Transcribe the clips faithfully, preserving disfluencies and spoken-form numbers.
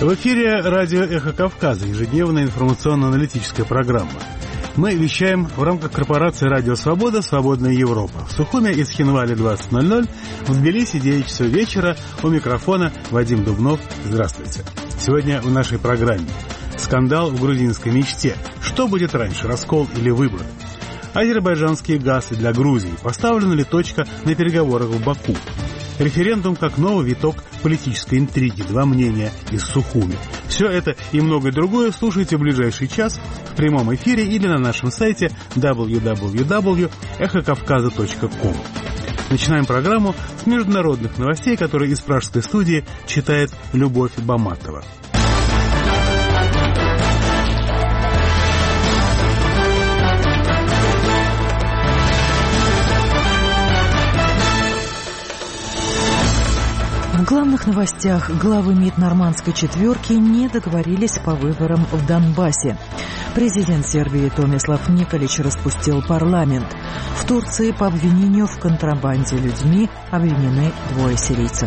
В эфире радио «Эхо Кавказа», ежедневная информационно-аналитическая программа. Мы вещаем в рамках корпорации «Радио Свобода. Свободная Европа». В Сухуме из Хинвали двадцать ноль ноль, в Тбилиси девять часов вечера. У микрофона Вадим Дубнов. Здравствуйте. Сегодня в нашей программе скандал в грузинской мечте. Что будет раньше, раскол или выбор? Азербайджанские газы для Грузии. Поставлена ли точка на переговорах в Баку? Референдум как новый виток политической интриги. Два мнения из Сухуми. Все это и многое другое слушайте в ближайший час в прямом эфире или на нашем сайте дабл ю дабл ю дабл ю точка эхо кавказа точка ком. Начинаем программу с международных новостей, которые из пражской студии читает Любовь Баматова. В главных новостях главы МИД нормандской четверки не договорились по выборам в Донбассе. Президент Сербии Томислав Николич распустил парламент. В Турции по обвинению в контрабанде людьми обвинены двое сирийцев.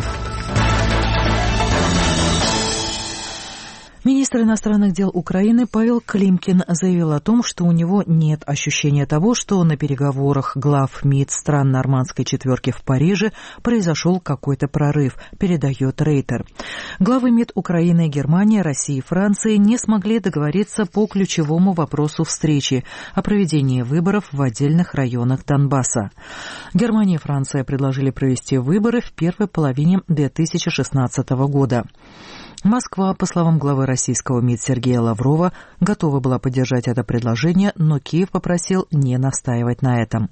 Министр иностранных дел Украины Павел Климкин заявил о том, что у него нет ощущения того, что на переговорах глав МИД стран нормандской четверки в Париже произошел какой-то прорыв, передает Рейтер. Главы МИД Украины, Германии, России и Франции не смогли договориться по ключевому вопросу встречи о проведении выборов в отдельных районах Донбасса. Германия и Франция предложили провести выборы в первой половине две тысячи шестнадцатого года. Москва, по словам главы российского МИД Сергея Лаврова, готова была поддержать это предложение, но Киев попросил не настаивать на этом.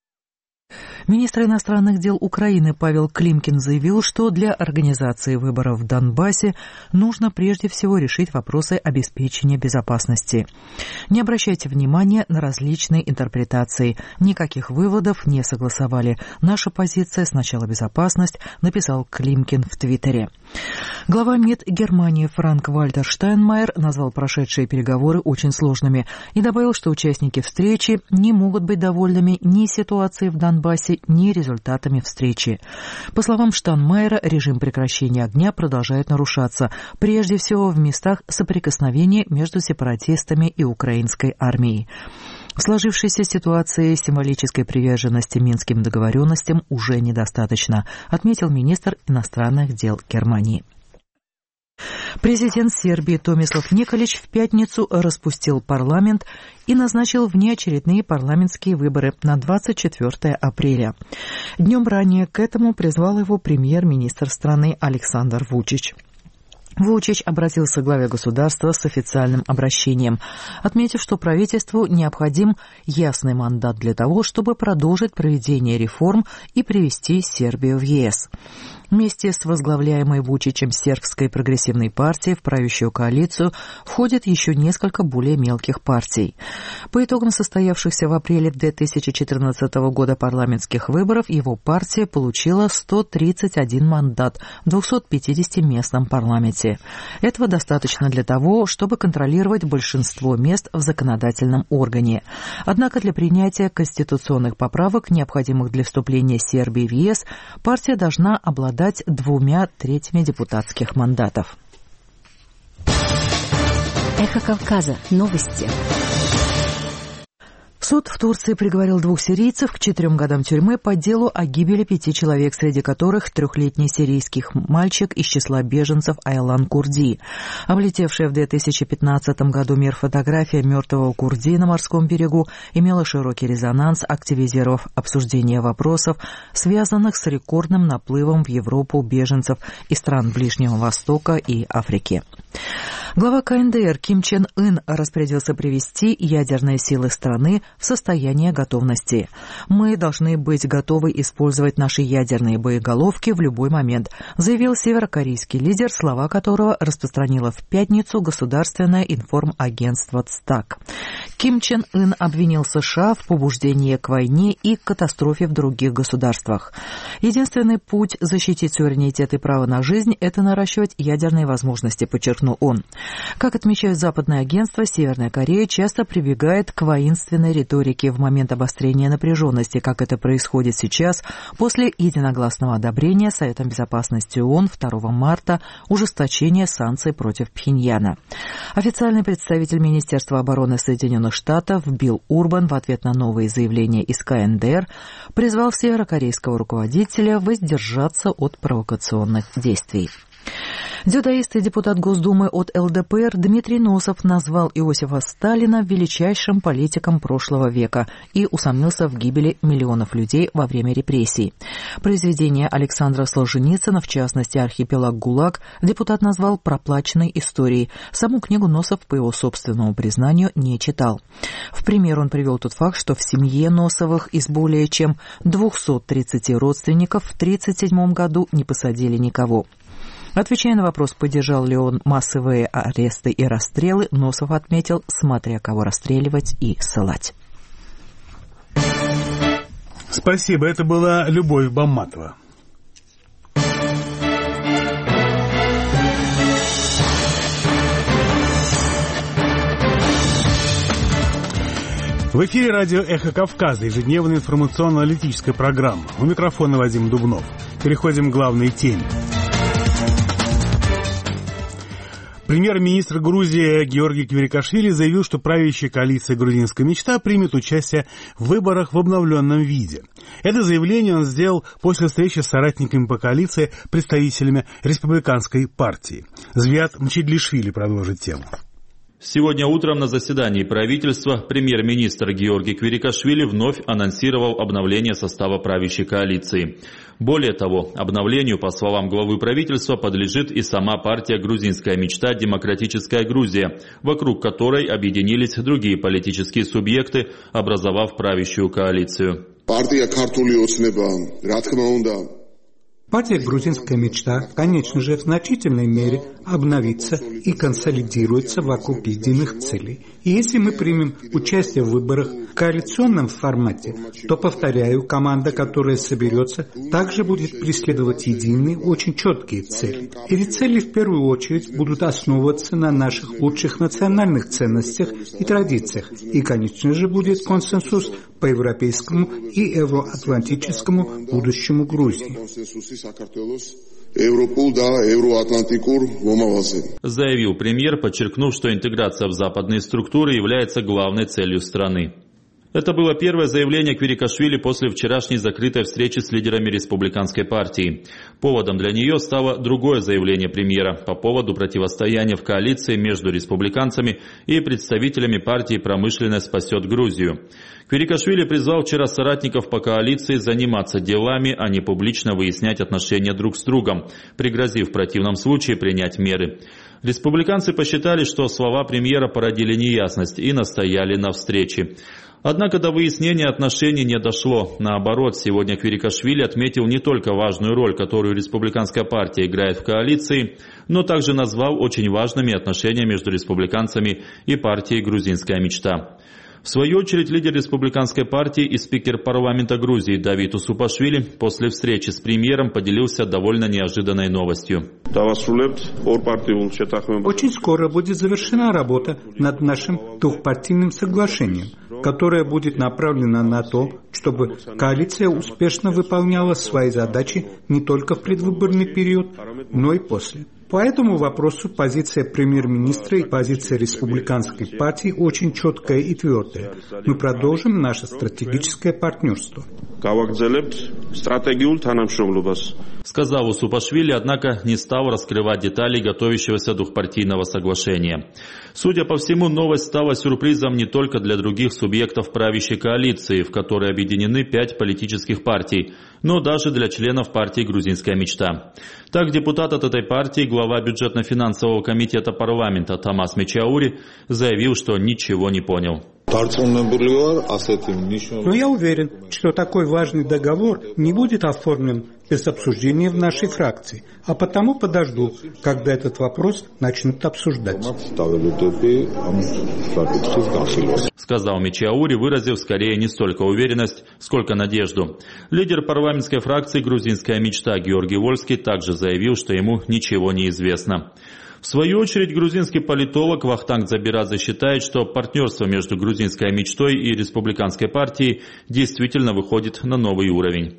Министр иностранных дел Украины Павел Климкин заявил, что для организации выборов в Донбассе нужно прежде всего решить вопросы обеспечения безопасности. Не обращайте внимания на различные интерпретации. Никаких выводов не согласовали. Наша позиция сначала безопасность, написал Климкин в Твиттере. Глава МИД Германии Франк-Вальтер Штайнмайер назвал прошедшие переговоры очень сложными и добавил, что участники встречи не могут быть довольными ни ситуацией в Донбассе, ни результатами встречи. По словам Штайнмайера, режим прекращения огня продолжает нарушаться, прежде всего в местах соприкосновения между сепаратистами и украинской армией. В сложившейся ситуации символической приверженности минским договоренностям уже недостаточно, отметил министр иностранных дел Германии. Президент Сербии Томислав Николич в пятницу распустил парламент и назначил внеочередные парламентские выборы на двадцать четвёртого апреля. Днем ранее к этому призвал его премьер-министр страны Александр Вучич. Вучич обратился к главе государства с официальным обращением, отметив, что правительству необходим ясный мандат для того, чтобы продолжить проведение реформ и привести Сербию в ЕС. Вместе с возглавляемой Вучичем сербской прогрессивной партией в правящую коалицию входят еще несколько более мелких партий. По итогам состоявшихся в апреле две тысячи четырнадцатого года парламентских выборов его партия получила сто тридцать один мандат в двухсот пятидесятиместном парламенте. Этого достаточно для того, чтобы контролировать большинство мест в законодательном органе. Однако для принятия конституционных поправок, необходимых для вступления Сербии в ЕС, партия должна обладать двумя третьими депутатских мандатов. Эхо Кавказа. Новости. Суд в Турции приговорил двух сирийцев к четырем годам тюрьмы по делу о гибели пяти человек, среди которых трехлетний сирийский мальчик из числа беженцев Айлан Курди. Облетевшая в две тысячи пятнадцатом году мир фотография мертвого Курди на морском берегу имела широкий резонанс, активизировав обсуждение вопросов, связанных с рекордным наплывом в Европу беженцев из стран Ближнего Востока и Африки. Глава ка эн дэ эр Ким Чен Ын распорядился привести ядерные силы страны в состояние готовности. «Мы должны быть готовы использовать наши ядерные боеголовки в любой момент», заявил северокорейский лидер, слова которого распространило в пятницу государственное информагентство ЦТАК. Ким Чен Ын обвинил США в побуждении к войне и катастрофе в других государствах. Единственный путь защитить суверенитет и право на жизнь – это наращивать ядерные возможности, подчеркнул он. Как отмечают западные агентства, Северная Корея часто прибегает к воинственной риторике в момент обострения напряженности, как это происходит сейчас после единогласного одобрения Советом Безопасности ООН второго марта ужесточения санкций против Пхеньяна. Официальный представитель Министерства обороны Соединенных Штатов Билл Урбан в ответ на новые заявления из ка эн дэ эр призвал северокорейского руководителя воздержаться от провокационных действий. Дзюдоист и депутат Госдумы от эл дэ пэ эр Дмитрий Носов назвал Иосифа Сталина величайшим политиком прошлого века и усомнился в гибели миллионов людей во время репрессий. Произведение Александра Солженицына, в частности «Архипелаг ГУЛАГ», депутат назвал проплаченной историей. Саму книгу Носов, по его собственному признанию, не читал. В пример он привел тот факт, что в семье Носовых из более чем двухсот тридцати родственников в тысяча девятьсот тридцать седьмом году не посадили никого. Отвечая на вопрос, поддержал ли он массовые аресты и расстрелы, Носов отметил, смотря кого расстреливать и ссылать. Спасибо, это была Любовь Бамматова. В эфире радио «Эхо Кавказа», ежедневная информационно-аналитическая программа. У микрофона Вадим Дубнов. Переходим к главной теме. Премьер-министр Грузии Георгий Квирикашвили заявил, что правящая коалиция «Грузинская мечта» примет участие в выборах в обновленном виде. Это заявление он сделал после встречи с соратниками по коалиции, представителями республиканской партии. Звиат Мчедлишвили продолжит тему. Сегодня утром на заседании правительства премьер-министр Георгий Квирикашвили вновь анонсировал обновление состава правящей коалиции. Более того, обновлению, по словам главы правительства, подлежит и сама партия «Грузинская мечта. Демократическая Грузия», вокруг которой объединились другие политические субъекты, образовав правящую коалицию. Партия «Грузинская мечта», конечно же, в значительной мере обновится и консолидируется вокруг единых целей. И если мы примем участие в выборах в коалиционном формате, то, повторяю, команда, которая соберется, также будет преследовать единые, очень четкие цели. Эти цели в первую очередь будут основываться на наших лучших национальных ценностях и традициях. И, конечно же, будет консенсус по европейскому и евроатлантическому будущему Грузии. Заявил премьер, подчеркнув, что интеграция в западные структуры является главной целью страны. Это было первое заявление Квирикашвили после вчерашней закрытой встречи с лидерами республиканской партии. Поводом для нее стало другое заявление премьера по поводу противостояния в коалиции между республиканцами и представителями партии «Промышленность спасет Грузию». Квирикашвили призвал вчера соратников по коалиции заниматься делами, а не публично выяснять отношения друг с другом, пригрозив в противном случае принять меры. Республиканцы посчитали, что слова премьера породили неясность и настояли на встрече. Однако до выяснения отношений не дошло. Наоборот, сегодня Квирикашвили отметил не только важную роль, которую республиканская партия играет в коалиции, но также назвал очень важными отношения между республиканцами и партией «Грузинская мечта». В свою очередь, лидер республиканской партии и спикер парламента Грузии Давид Усупашвили после встречи с премьером поделился довольно неожиданной новостью. Очень скоро будет завершена работа над нашим двухпартийным соглашением, которое будет направлено на то, чтобы коалиция успешно выполняла свои задачи не только в предвыборный период, но и после. По этому вопросу позиция премьер-министра и позиция республиканской партии очень четкая и твердая. Мы продолжим наше стратегическое партнерство. Сказал Усупашвили, однако не стал раскрывать детали готовящегося двухпартийного соглашения. Судя по всему, новость стала сюрпризом не только для других субъектов правящей коалиции, в которой объединены пять политических партий, но даже для членов партии «Грузинская мечта». Так, депутат от этой партии, глава бюджетно-финансового комитета парламента Тамас Мечаури заявил, что ничего не понял. Но я уверен, что такой важный договор не будет оформлен без обсуждения в нашей фракции, а потому подожду, когда этот вопрос начнут обсуждать. Сказал Мичиаури, выразив скорее не столько уверенность, сколько надежду. Лидер парламентской фракции «Грузинская мечта» Георгий Вольский также заявил, что ему ничего не известно. В свою очередь, грузинский политолог Вахтанг Забирадзе считает, что партнерство между грузинской мечтой и республиканской партией действительно выходит на новый уровень.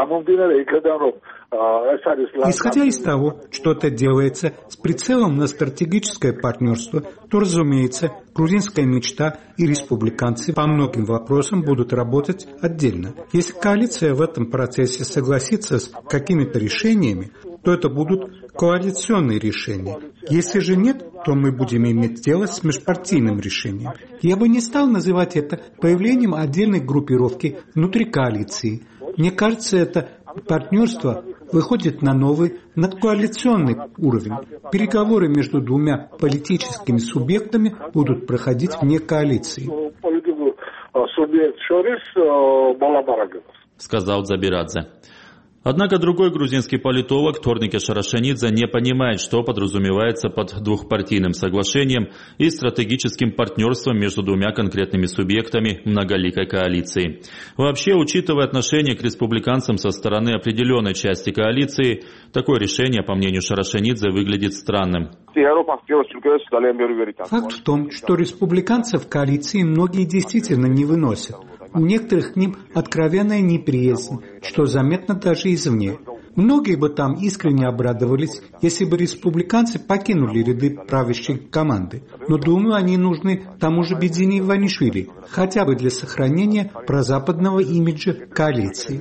Исходя из того, что это делается с прицелом на стратегическое партнерство, то, разумеется, грузинская мечта и республиканцы по многим вопросам будут работать отдельно. Если коалиция в этом процессе согласится с какими-то решениями, то это будут коалиционные решения. Если же нет, то мы будем иметь дело с межпартийным решением. Я бы не стал называть это появлением отдельной группировки внутри коалиции. Мне кажется, это партнерство выходит на новый надкоалиционный уровень. Переговоры между двумя политическими субъектами будут проходить вне коалиции. Сказал Забирадзе. Однако другой грузинский политолог Торнике Шарашенидзе не понимает, что подразумевается под двухпартийным соглашением и стратегическим партнерством между двумя конкретными субъектами многоликой коалиции. Вообще, учитывая отношение к республиканцам со стороны определенной части коалиции, такое решение, по мнению Шарашенидзе, выглядит странным. Факт в том, что республиканцев в коалиции многие действительно не выносят. У некоторых к ним откровенная неприязнь, что заметно даже извне. Многие бы там искренне обрадовались, если бы республиканцы покинули ряды правящей команды. Но, думаю, они нужны тому же Бедзине Иванишвили, хотя бы для сохранения прозападного имиджа коалиции.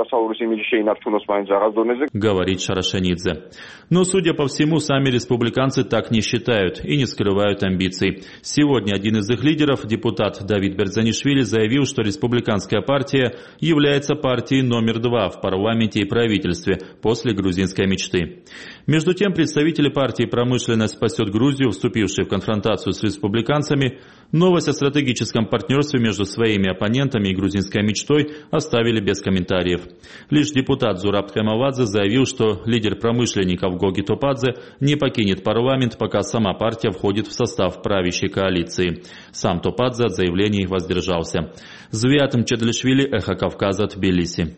Говорит Шарашенидзе. Но, судя по всему, сами республиканцы так не считают и не скрывают амбиций. Сегодня один из их лидеров, депутат Давид Берзанишвили, заявил, что республиканская партия является партией номер два в парламенте и правительстве после грузинской мечты. Между тем, представители партии «Промышленность спасет Грузию», вступившие в конфронтацию с республиканцами, новость о стратегическом партнерстве между своими оппонентами и грузинской мечтой оставили без комментариев. Лишь депутат Зураб Хемавадзе заявил, что лидер промышленников Гоги Топадзе не покинет парламент, пока сама партия входит в состав правящей коалиции. Сам Топадзе от заявлений воздержался. Звиат Мчедлишвили, Эхо Кавказа, Тбилиси.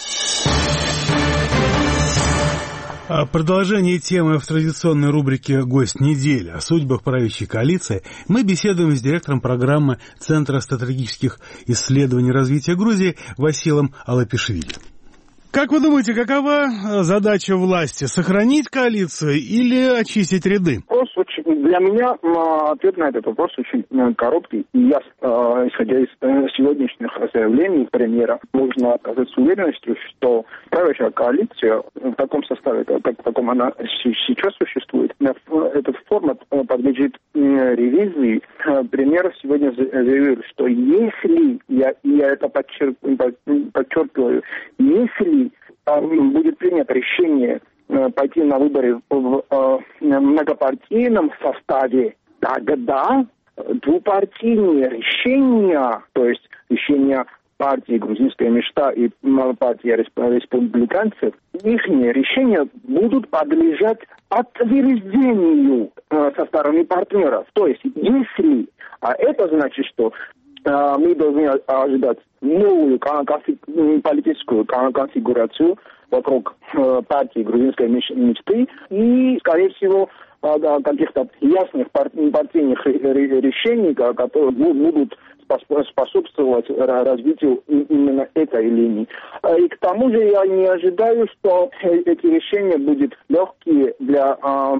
Продолжение темы в традиционной рубрике «Гость недели» о судьбах правящей коалиции мы беседуем с директором программы Центра стратегических исследований развития Грузии Василом Алапишвили. Как вы думаете, какова задача власти? Сохранить коалицию или очистить ряды? Вопрос очень, для меня ответ на этот вопрос очень короткий. И я, исходя из сегодняшних заявлений премьера, можно оказаться с уверенностью, что правящая коалиция в таком составе, как в таком она сейчас существует, этот формат подлежит ревизии. Премьер сегодня заявил, что если, я, я это подчеркиваю, если будет принято решение пойти на выборы в многопартийном составе, тогда двупартийные решения, то есть решения партии «Грузинская мечта» и партии республиканцев, их решения будут подлежать подтверждению со стороны партнеров. То есть, если, а это значит, что мы должны ожидать новую политическую конфигурацию вокруг партии грузинской мечты и, скорее всего, каких-то ясных партийных решений, которые будут способствовать развитию именно этой линии. И к тому же я не ожидаю, что эти решения будут легкие для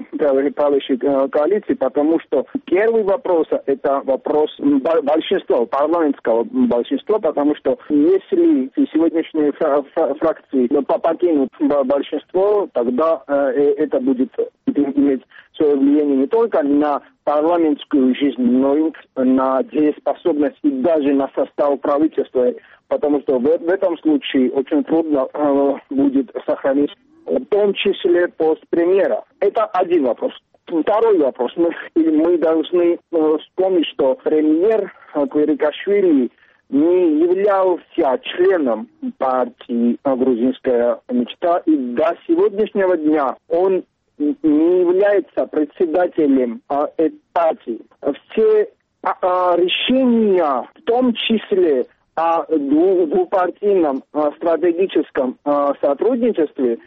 правящей коалиции, потому что первый вопрос – это вопрос большинства, парламентского большинства, потому что если сегодняшние фракции покинут большинство, тогда это будет иметь свое влияние не только на парламентскую жизнь, но и на дееспособность и даже на состав правительства, потому что в, в этом случае очень трудно э, будет сохранить, в том числе пост премьера. Это один вопрос. Второй вопрос. Мы, мы должны вспомнить, что премьер Квирикашвили не являлся членом партии «Грузинская мечта», и до сегодняшнего дня он не является председателем этой партии. Все решения, в том числе о двупартийном стратегическом сотрудничестве,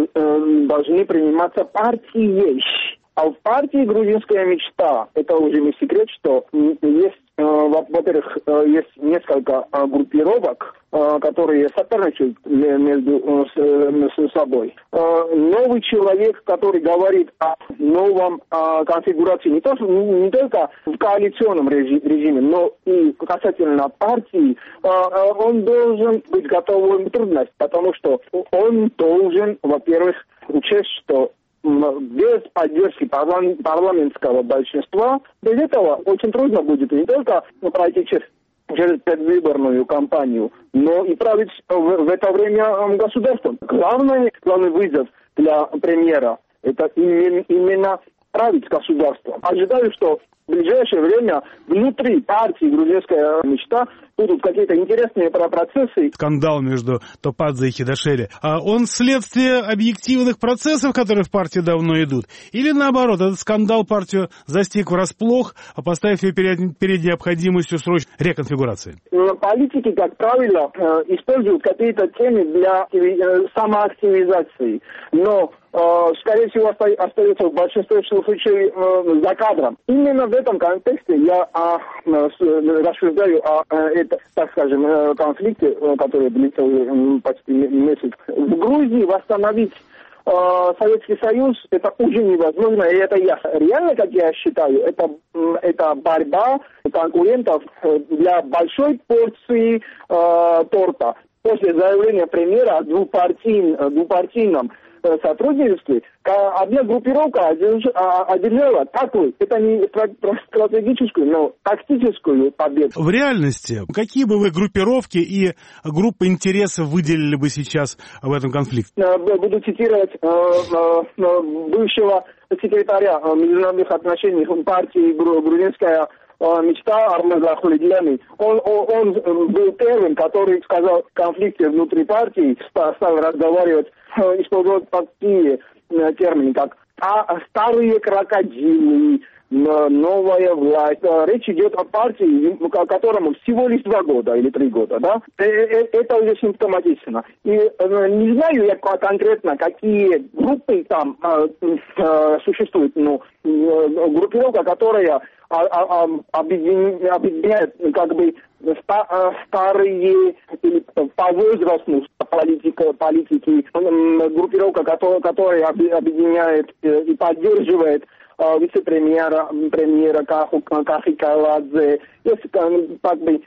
должны приниматься партией. А в партии «Грузинская мечта» это уже не секрет, что есть, во-первых, есть несколько группировок, которые соперничают между собой. Новый человек, который говорит о новом конфигурации, не, то, не только в коалиционном режиме, но и касательно партии, он должен быть готовым к трудностям, потому что он должен, во-первых, учесть, что без поддержки парламентского большинства, без этого очень трудно будет не только пройти через, через предвыборную кампанию, но и править в, в это время государством. Главный, главный вызов для премьера – это именно, именно править государством. Ожидаю, что в ближайшее время внутри партии «Грузинская мечта» будут какие-то интересные процессы. Скандал между Топадзе и Хидашели. А он следствие объективных процессов, которые в партии давно идут? Или наоборот, этот скандал партию застиг врасплох, поставив ее перед, перед необходимостью срочной реконфигурации? Политики, как правило, используют какие-то темы для самоактивизации. Но скорее всего, остается в большинстве случаев за кадром. Именно в этом контексте я рассуждаю о, это, так скажем, конфликте, который длится уже почти месяц. В Грузии восстановить Советский Союз это уже невозможно, и это ясно. Реально, как я считаю, это, это борьба конкурентов для большой порции э, торта. После заявления премьера о двупартийном, двупартийном сотрудничестве, одна группировка одержала такую, это не стратегическую, но тактическую победу. В реальности, какие бы вы группировки и группы интересов выделили бы сейчас в этом конфликте? Буду цитировать бывшего секретаря международных отношений партии «Грузинская мечта» Армаза Ахмедияни. Он, он, он был первым, который сказал в конфликте внутри партии, стал разговаривать, использовать такие термины, как а, старые крокодилы, новая власть. Речь идет о партии, которому всего лишь два года или три года, да? Это уже симптоматично. И не знаю я конкретно, какие группы там существуют, но группировка, которая объединяет как бы старые или по возрасту политика, политики, группировка, которая объединяет и поддерживает вице-премьера премьера Кахи Каладзе, есть как бы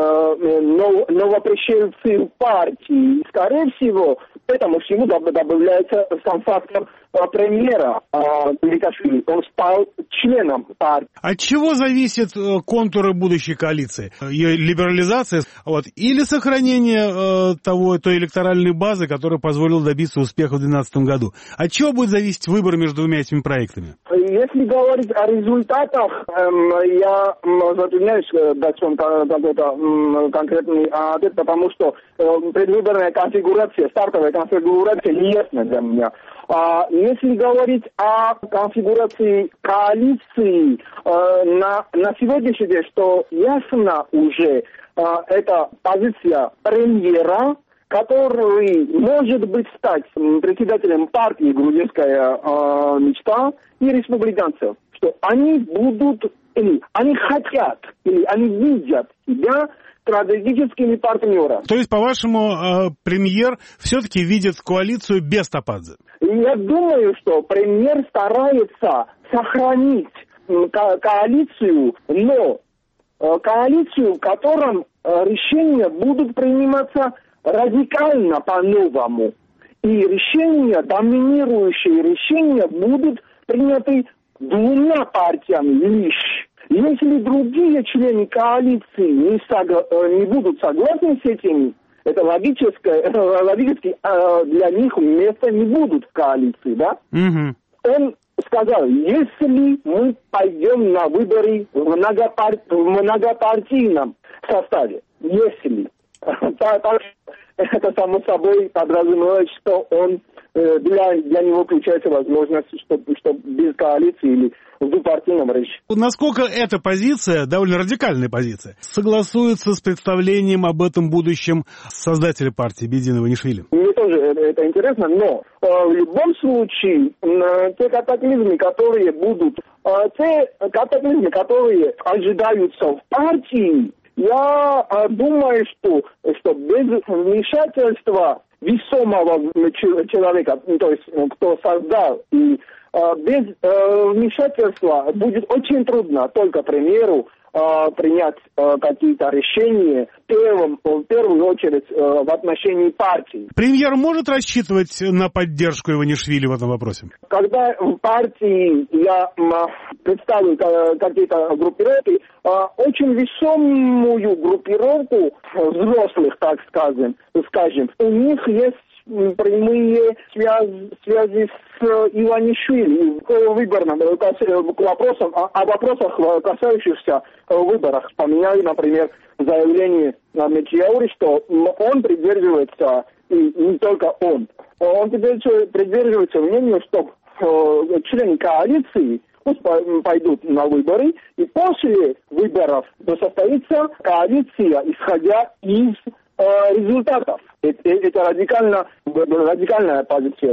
новопришельцы в партии. Скорее всего, к этому всему добавляется сам фактор премьера Квирикашвили. Он стал членом партии. От чего зависят контуры будущей коалиции? Ее либерализация вот, или сохранение э, того, той электоральной базы, которая позволила добиться успеха в две тысячи двенадцатом году? От чего будет зависеть выбор между двумя этими проектами? Если говорить о результатах, эм, я затрудняюсь дать вам какой-то конкретный ответ, потому что э, предвыборная конфигурация, стартовая конфигурация не ясна для меня. А если говорить о конфигурации коалиции, э, на, на сегодняшний день, что ясно уже, э, это позиция премьера, который может быть стать председателем партии «Грузинская э, мечта» и республиканцев, что они будут, или они хотят, или они видят себя стратегическими партнерами. То есть, по-вашему, э, премьер все-таки видит коалицию без Топадзе? Я думаю, что премьер старается сохранить ко- коалицию, но э, коалицию, в котором э, решения будут приниматься радикально по-новому. И решения, доминирующие решения, будут приняты двумя партиями лишь. Если другие члены коалиции не, согла- не будут согласны с этим, это логически, логически для них места не будут в коалиции, да? Угу. Он сказал, если мы пойдем на выборы в, многопар... в многопартийном составе, если, так, это само собой подразумевает, что он, для, для него включается возможность, что, что без коалиции или в двупартийном режиме. Насколько эта позиция, довольно радикальная позиция, согласуется с представлением об этом будущем создателя партии Бедина Иванишвили? Мне тоже это интересно, но э, в любом случае э, те катаклизмы, которые будут, э, те катаклизмы, которые ожидаются в партии, я э, думаю, что, что без вмешательства весомого человека, то есть кто создал, и э, без э, вмешательства будет очень трудно только, к примеру, э, принять э, какие-то решения в, первом, в первую очередь э, в отношении партии. Премьер может рассчитывать на поддержку Иванишвили в этом вопросе? Когда в партии я э, представлю э, какие-то группировки, э, очень весомую группировку взрослых, так скажем, скажем, у них есть прямые связи, связи с Иванишвили к выборам, к вопросам, о вопросах, касающихся выборов. Вспоминаю, например, заявление Мечияури, что он придерживается, и не только он, он придерживается мнению, что члены коалиции пусть пойдут на выборы, и после выборов состоится коалиция, исходя из результатов. Это, это радикально, радикальная позиция.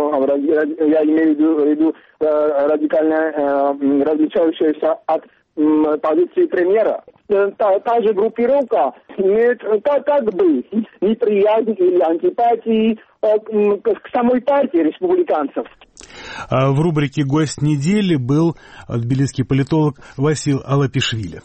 Я имею в виду радикальная, различающаяся от позиции премьера. Та, та же группировка имеет как, как бы неприязнь или антипатии к самой партии республиканцев. В рубрике «Гость недели» был тбилисский политолог Васил Алапишвили.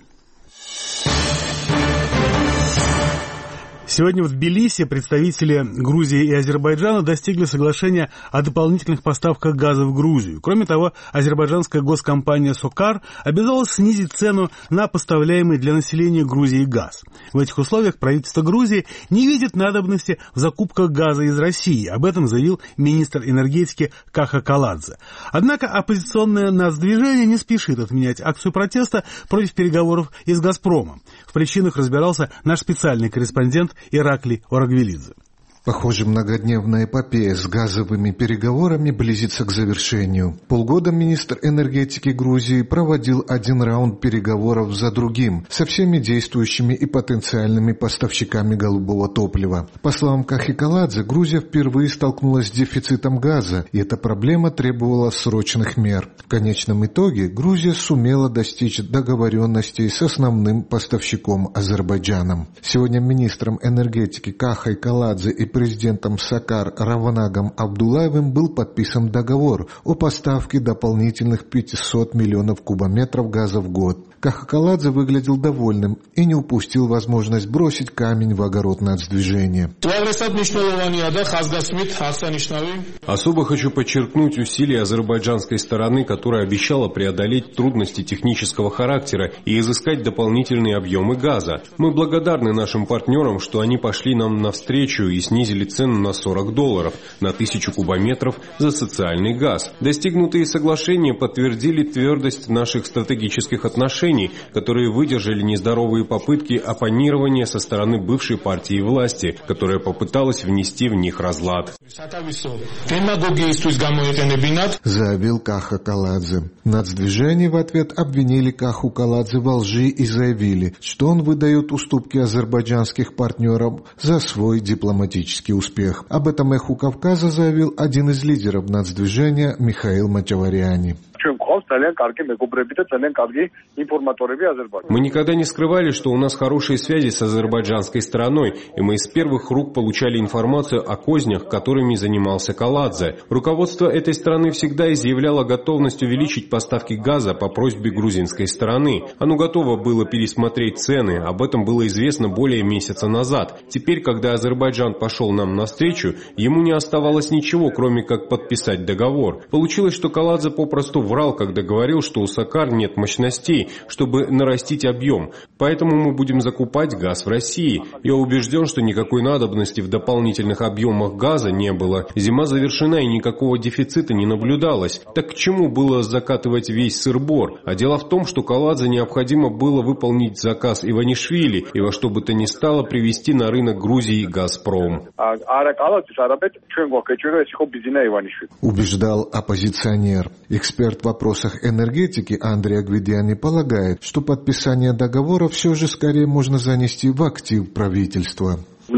Сегодня в Тбилиси представители Грузии и Азербайджана достигли соглашения о дополнительных поставках газа в Грузию. Кроме того, азербайджанская госкомпания «Сокар» обязалась снизить цену на поставляемый для населения Грузии газ. В этих условиях правительство Грузии не видит надобности в закупках газа из России. Об этом заявил министр энергетики Каха Каладзе. Однако оппозиционное нацдвижение не спешит отменять акцию протеста против переговоров из «Газпромом». В причинах разбирался наш специальный корреспондент Ираклий Орагвелидзе. Похоже, многодневная эпопея с газовыми переговорами близится к завершению. Полгода министр энергетики Грузии проводил один раунд переговоров за другим со всеми действующими и потенциальными поставщиками голубого топлива. По словам Кахи Каладзе, Грузия впервые столкнулась с дефицитом газа, и эта проблема требовала срочных мер. В конечном итоге Грузия сумела достичь договоренностей с основным поставщиком Азербайджаном. Сегодня министром энергетики Кахой Каладзе и президентом Сокар Раванагом Абдулаевым был подписан договор о поставке дополнительных пятьсот миллионов кубометров газа в год. Каха Каладзе выглядел довольным и не упустил возможность бросить камень в огород нацдвижения. Особо хочу подчеркнуть усилия азербайджанской стороны, которая обещала преодолеть трудности технического характера и изыскать дополнительные объемы газа. Мы благодарны нашим партнерам, что они пошли нам навстречу и снизили цену на сорок долларов на тысячу кубометров за социальный газ. Достигнутые соглашения подтвердили твердость наших стратегических отношений, которые выдержали нездоровые попытки оппонирования со стороны бывшей партии власти, которая попыталась внести в них разлад. Заявил Каха Каладзе. Нацдвижение в ответ обвинили Каху Каладзе во лжи и заявили, что он выдает уступки азербайджанских партнеров за свой дипломатический успех. Об этом «Эху Кавказа» заявил один из лидеров нацдвижения Михаил Мачаваряни. Мы никогда не скрывали, что у нас хорошие связи с азербайджанской стороной, и мы из первых рук получали информацию о кознях, которыми занимался Каладзе. Руководство этой страны всегда изъявляло готовность увеличить поставки газа по просьбе грузинской стороны. Оно готово было пересмотреть цены, об этом было известно более месяца назад. Теперь, когда Азербайджан пошел нам навстречу, ему не оставалось ничего, кроме как подписать договор. Получилось, что Каладзе попросту врал, когда говорил, что у Сокар нет мощностей, чтобы нарастить объем. Поэтому мы будем закупать газ в России. Я убежден, что никакой надобности в дополнительных объемах газа не было. Зима завершена и никакого дефицита не наблюдалось. Так к чему было закатывать весь сыр-бор? А дело в том, что Каладзе необходимо было выполнить заказ Иванишвили и во что бы то ни стало привести на рынок Грузии «Газпром». Убеждал оппозиционер. Эксперт в вопросах энергетики Андрей Агвидяни полагает, что подписание договора все же скорее можно занести в актив правительства.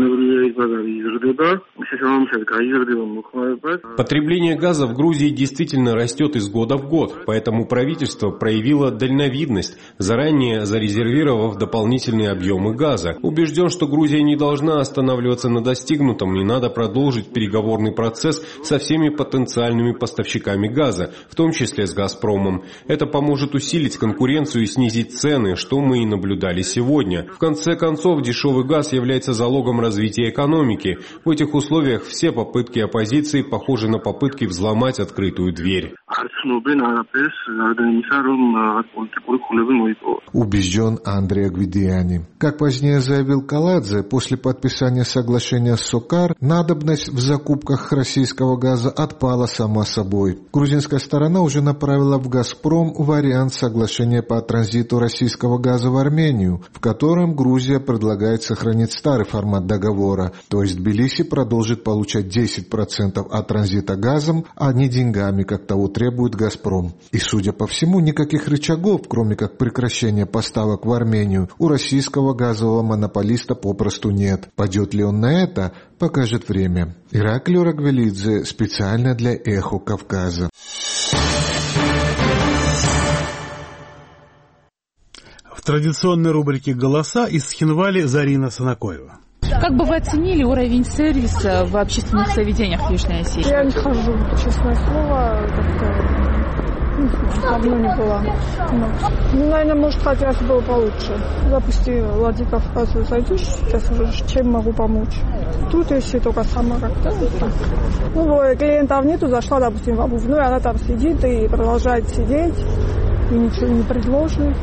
Потребление газа в Грузии действительно растет из года в год, поэтому правительство проявило дальновидность, заранее зарезервировав дополнительные объемы газа. Убежден, что Грузия не должна останавливаться на достигнутом, и надо продолжить переговорный процесс со всеми потенциальными поставщиками газа, в том числе с «Газпромом». Это поможет усилить конкуренцию и снизить цены, что мы и наблюдали сегодня. В конце концов, дешевый газ является залогом развития экономики. В этих условиях все попытки оппозиции похожи на попытки взломать открытую дверь. Убежден Андрей Агвидяни. Как позднее заявил Каладзе, после подписания соглашения с Сокар надобность в закупках российского газа отпала сама собой. Грузинская сторона уже направила в «Газпром» вариант соглашения по транзиту российского газа в Армению, в котором Грузия предлагает сохранить старый формат договора, то есть Тбилиси продолжит получать десять процентов от транзита газом, а не деньгами, как того требует «Газпром». И, судя по всему, никаких рычагов, кроме как прекращения поставок в Армению, у российского газового монополиста попросту нет. Пойдет ли он на это, покажет время. Ираклий Рагвелидзе специально для «Эхо Кавказа». В традиционной рубрике «Голоса» из Цхинвали Зарина Санакоева. Как бы вы оценили уровень сервиса в общественных заведениях в Южной Осетии? Я не хожу, честное слово, как-то давно не была. Ну, наверное, может, хотелось бы получше. Допустим, Владикавказу зайдешь, сейчас уже чем могу помочь. Тут еще только сама как-то. Ну, клиентов нету, зашла, допустим, в обувную, она там сидит и продолжает сидеть, и ничего не предложит.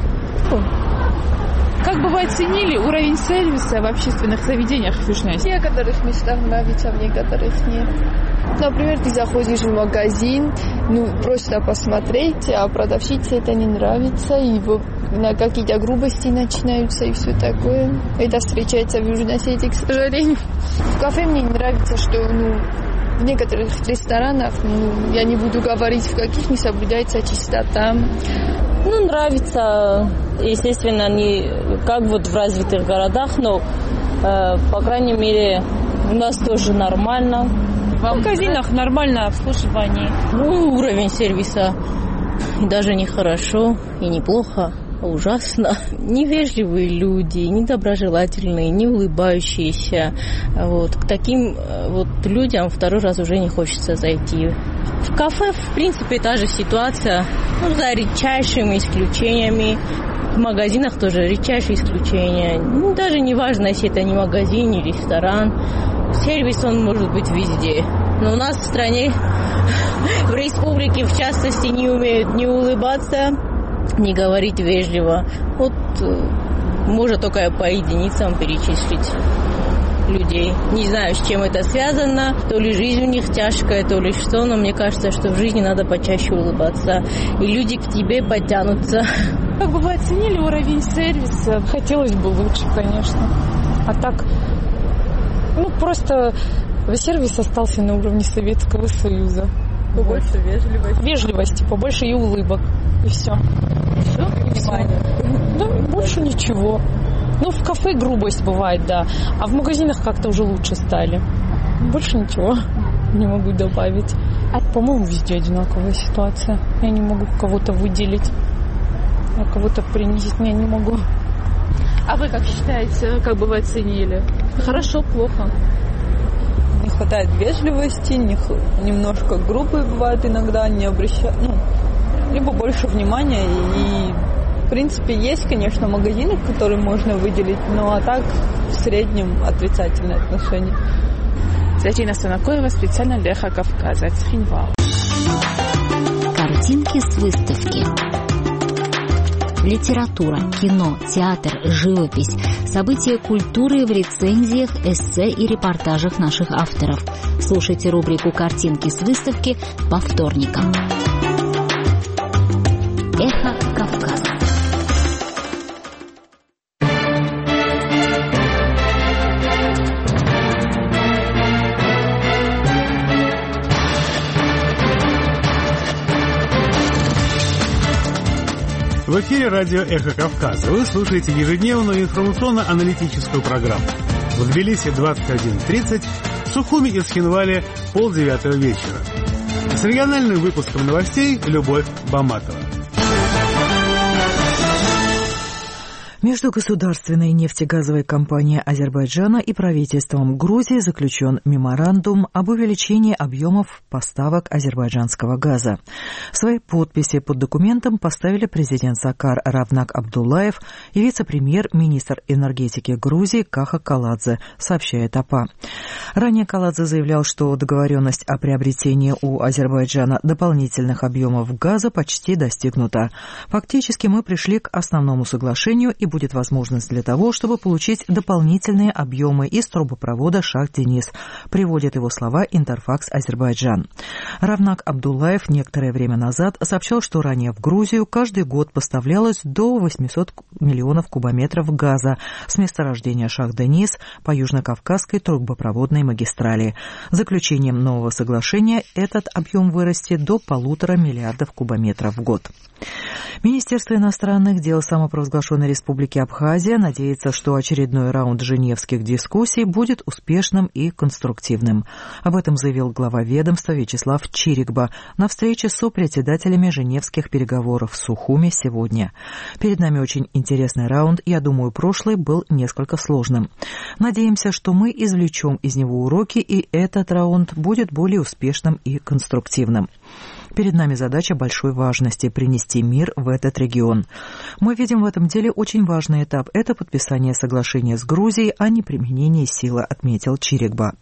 Как бы вы оценили уровень сервиса в общественных заведениях в Южной Осетии? В некоторых местах нравится, в некоторых нет. Например, ты заходишь в магазин, ну, просто посмотреть, а продавщице это не нравится, и на какие-то грубости начинаются и все такое. Это встречается в Южной Осетии, к сожалению. В кафе мне не нравится, что, ну, в некоторых ресторанах, ну, я не буду говорить, в каких не соблюдается чистота. Ну, нравится, естественно, не как вот в развитых городах, но, э, по крайней мере, у нас тоже нормально. В магазинах нормальное обслуживание. Ну, уровень сервиса даже не хорошо и неплохо, а ужасно. Невежливые люди, недоброжелательные, не улыбающиеся. Вот. К таким вот людям второй раз уже не хочется зайти. В кафе, в принципе, та же ситуация, ну, за редчайшими исключениями. В магазинах тоже редчайшие исключения. Ну, даже не важно, если это не магазин, не ресторан. Сервис, он может быть везде. Но у нас в стране, в республике, в частности, не умеют не улыбаться, не говорить вежливо. Вот можно только по единицам перечислить людей. Не знаю, с чем это связано. То ли жизнь у них тяжкая, то ли что, но мне кажется, что в жизни надо почаще улыбаться. И люди к тебе потянутся. Как бы вы оценили уровень сервиса? Хотелось бы лучше, конечно. А так, ну, просто сервис остался на уровне Советского Союза. Побольше вежливости. Вежливости, побольше и улыбок. И все. Все? Внимание. Да, больше ничего. Ну, в кафе грубость бывает, да. А в магазинах как-то уже лучше стали. Больше ничего не могу добавить. А, по-моему, везде одинаковая ситуация. Я не могу кого-то выделить. А кого-то принизить я не могу. А вы как считаете, как бы вы оценили? Хорошо, плохо? Не хватает вежливости, не, немножко грубые бывают иногда, не обращают, ну, либо больше внимания. И, в принципе, есть, конечно, магазины, которые можно выделить, но а так в среднем отрицательное отношение. Зарина Санакоева специально для «Эхо Кавказа», Цхинвал. Картинки с выставки. Литература, кино, театр, живопись, события культуры в рецензиях, эссе и репортажах наших авторов. Слушайте рубрику «Картинки с выставки» по вторникам. Эхо Кавказа. В эфире радио «Эхо Кавказа». Вы слушаете ежедневную информационно-аналитическую программу. В Тбилиси двадцать один тридцать, в Сухуми и Схинвале полдевятого вечера. С региональным выпуском новостей Любовь Баматова. Между государственной нефтегазовой компанией Азербайджана и правительством Грузии заключен меморандум об увеличении объемов поставок азербайджанского газа. Свои подписи под документом поставили президент Сакар Равнак Абдуллаев и вице-премьер-министр энергетики Грузии Каха Каладзе, сообщает АПА. Ранее Каладзе заявлял, что договоренность о приобретении у Азербайджана дополнительных объемов газа почти достигнута. Фактически мы пришли к основному соглашению и будет возможность для того, чтобы получить дополнительные объемы из трубопровода Шах-Денис, приводит его слова Интерфакс Азербайджан. Равнак Абдуллаев некоторое время назад сообщал, что ранее в Грузию каждый год поставлялось до восемьсот миллионов кубометров газа с месторождения Шах-Денис по Южно-Кавказской трубопроводной магистрали. Заключением нового соглашения этот объем вырастет до полутора миллиардов кубометров в год. Министерство иностранных дел самопровозглашенной Республики Абхазия надеется, что очередной раунд женевских дискуссий будет успешным и конструктивным. Об этом заявил глава ведомства Вячеслав Чирикба на встрече с сопредседателями женевских переговоров в Сухуми сегодня. Перед нами очень интересный раунд, я думаю, прошлый был несколько сложным. Надеемся, что мы извлечем из него уроки, и этот раунд будет более успешным и конструктивным. Перед нами задача большой важности – принести мир в этот регион. Мы видим в этом деле очень важный этап – это подписание соглашения с Грузией о неприменении силы, отметил Чирикба.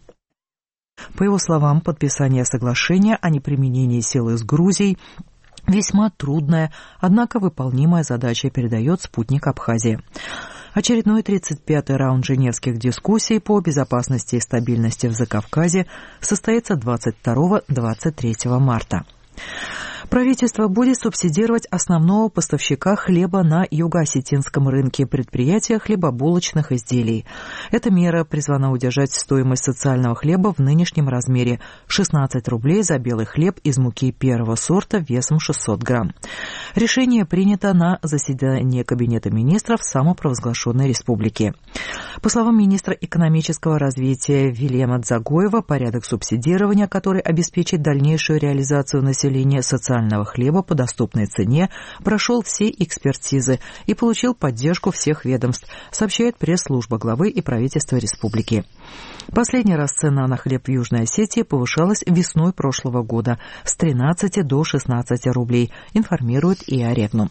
По его словам, подписание соглашения о неприменении силы с Грузией – весьма трудная, однако выполнимая задача, передает спутник Абхазии. Очередной тридцать пятый раунд женевских дискуссий по безопасности и стабильности в Закавказье состоится двадцать второго — двадцать третьего марта. Правительство будет субсидировать основного поставщика хлеба на юго-осетинском рынке, предприятия хлебобулочных изделий. Эта мера призвана удержать стоимость социального хлеба в нынешнем размере – шестнадцать рублей за белый хлеб из муки первого сорта весом шестьсот грамм. Решение принято на заседании Кабинета министров самопровозглашенной республики. По словам министра экономического развития Вильяма Дзагоева, порядок субсидирования, который обеспечит дальнейшую реализацию населения социального хлеба по доступной цене, прошел все экспертизы и получил поддержку всех ведомств, сообщает пресс-служба главы и правительства республики. Последний раз цена на хлеб в Южной Осетии повышалась весной прошлого года с тринадцати до шестнадцати рублей, информирует ИА Регнум.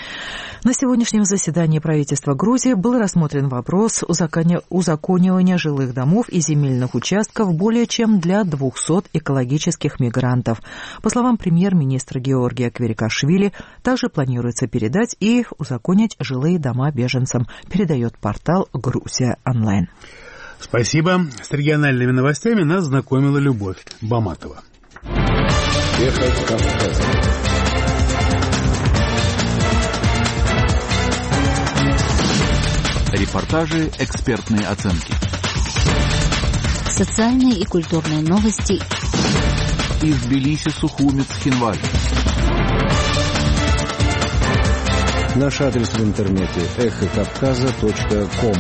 На сегодняшнем заседании правительства Грузии был рассмотрен вопрос узаконивания жилых домов и земельных участков более чем для двухсот экологических мигрантов. По словам премьер-министра Георгия Кверикашвили, также планируется передать и узаконить жилые дома беженцам, передает портал «Грузия онлайн». Спасибо. С региональными новостями нас знакомила Любовь Баматова. Эхо Кавказа. Репортажи, экспертные оценки. Социальные и культурные новости. Из Тбилиси, Сухуми, Схинвали. Наш адрес в интернете эхо кавказа точка ком.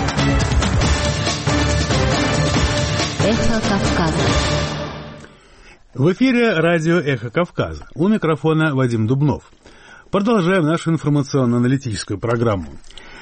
Эхо Кавказа. В эфире радио «Эхо Кавказа». У микрофона Вадим Дубнов. Продолжаем нашу информационно-аналитическую программу.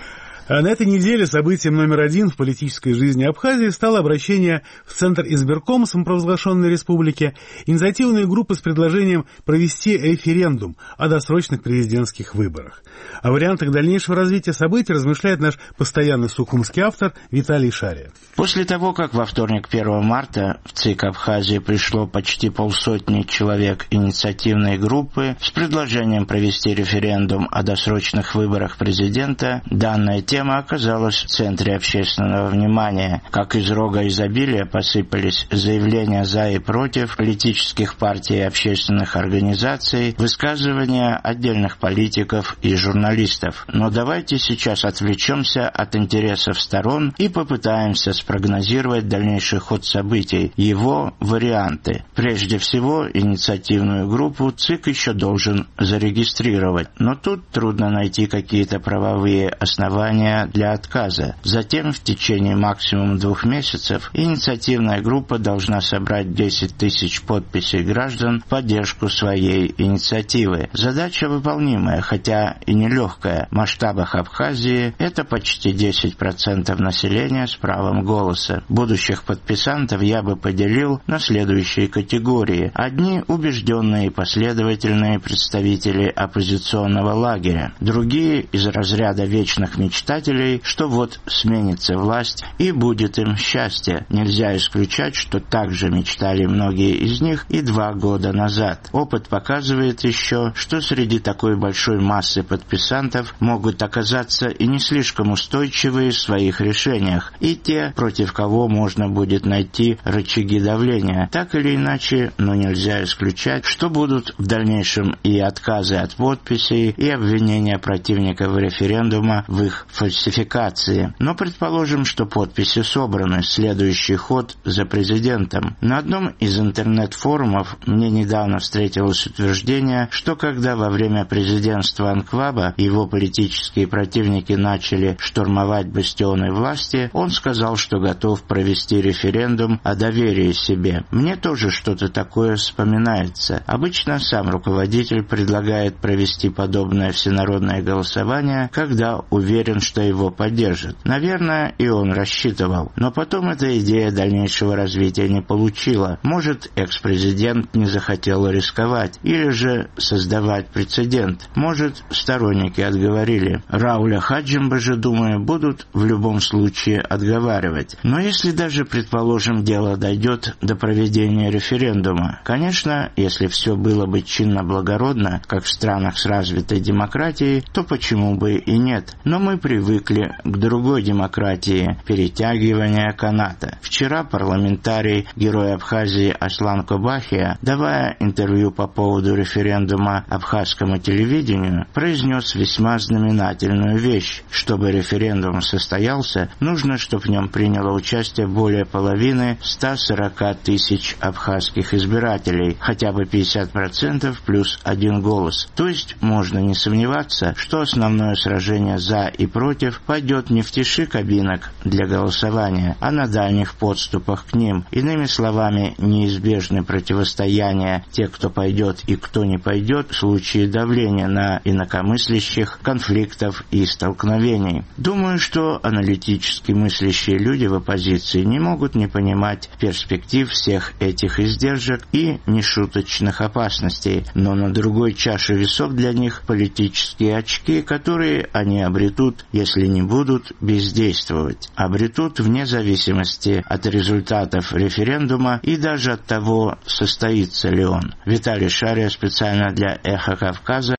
А на этой неделе событием номер один в политической жизни Абхазии стало обращение в Центр избирком самопровозглашенной республики инициативной группы с предложением провести референдум о досрочных президентских выборах. О вариантах дальнейшего развития событий размышляет наш постоянный сухумский автор Виталий Шария. После того, как во вторник первого марта в ЦИК Абхазии пришло почти полсотни человек инициативной группы с предложением провести референдум о досрочных выборах президента, данная тема Тема оказалась в центре общественного внимания. Как из рога изобилия посыпались заявления за и против политических партий и общественных организаций, высказывания отдельных политиков и журналистов. Но давайте сейчас отвлечемся от интересов сторон и попытаемся спрогнозировать дальнейший ход событий, его варианты. Прежде всего, инициативную группу ЦИК еще должен зарегистрировать, но тут трудно найти какие-то правовые основания для отказа. Затем в течение максимум двух месяцев инициативная группа должна собрать десять тысяч подписей граждан в поддержку своей инициативы. Задача выполнимая, хотя и нелегкая. В масштабах Абхазии это почти десять процентов населения с правом голоса. Будущих подписантов я бы поделил на следующие категории. Одни – убежденные и последовательные представители оппозиционного лагеря. Другие – из разряда вечных мечтателей, что вот сменится власть и будет им счастье. Нельзя исключать, что также мечтали многие из них и два года назад. Опыт показывает еще, что среди такой большой массы подписантов могут оказаться и не слишком устойчивые в своих решениях, и те, против кого можно будет найти рычаги давления. Так или иначе, но нельзя исключать, что будут в дальнейшем и отказы от подписей, и обвинения противников референдума в их фальсификации. Но предположим, что подписи собраны, следующий ход за президентом. На одном из интернет-форумов мне недавно встретилось утверждение, что когда во время президентства Анклава его политические противники начали штурмовать бастионы власти, он сказал, что готов провести референдум о доверии себе. Мне тоже что-то такое вспоминается. Обычно сам руководитель предлагает провести подобное всенародное голосование, когда уверен, что его поддержат. Наверное, и он рассчитывал. Но потом эта идея дальнейшего развития не получила. Может, экс-президент не захотел рисковать, или же создавать прецедент. Может, сторонники отговорили. Рауля Хаджимба же, думаю, будут в любом случае отговаривать. Но если даже, предположим, дело дойдет до проведения референдума, конечно, если все было бы чинно-благородно, как в странах с развитой демократией, то почему бы и нет? Но мы привыкли к другой демократии – перетягивания каната. Вчера парламентарий, герой Абхазии Аслан Кобахия, давая интервью по поводу референдума абхазскому телевидению, произнес весьма знаменательную вещь. Чтобы референдум состоялся, нужно, чтобы в нем приняло участие более половины ста сорока тысяч абхазских избирателей, хотя бы пятьдесят процентов плюс один голос. То есть можно не сомневаться, что основное сражение за и против пойдет не в тиши кабинок для голосования, а на дальних подступах к ним. Иными словами, неизбежны противостояния тех, кто пойдет и кто не пойдет в случае давления на инакомыслящих, конфликтов и столкновений. Думаю, что аналитически мыслящие люди в оппозиции не могут не понимать перспектив всех этих издержек и нешуточных опасностей, но на другой чаше весов для них политические очки, которые они обретут, если не будут бездействовать. Обретут вне зависимости от результатов референдума и даже от того, состоится ли он. Виталий Шария специально для «Эхо Кавказа».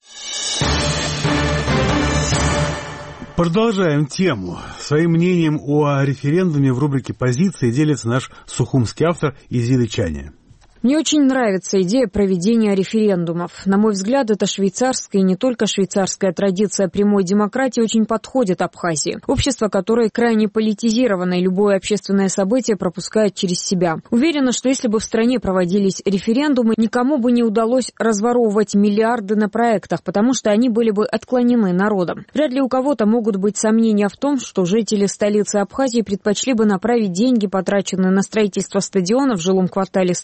Продолжаем тему. Своим мнением о референдуме в рубрике «Позиции» делится наш сухумский автор Изида Чаня. Мне очень нравится идея проведения референдумов. На мой взгляд, эта швейцарская и не только швейцарская традиция прямой демократии очень подходит Абхазии. Общество, которое крайне политизировано и любое общественное событие пропускает через себя. Уверена, что если бы в стране проводились референдумы, никому бы не удалось разворовывать миллиарды на проектах, потому что они были бы отклонены народом. Вряд ли у кого-то могут быть сомнения в том, что жители столицы Абхазии предпочли бы направить деньги, потраченные на строительство стадиона в жилом квартале столицы,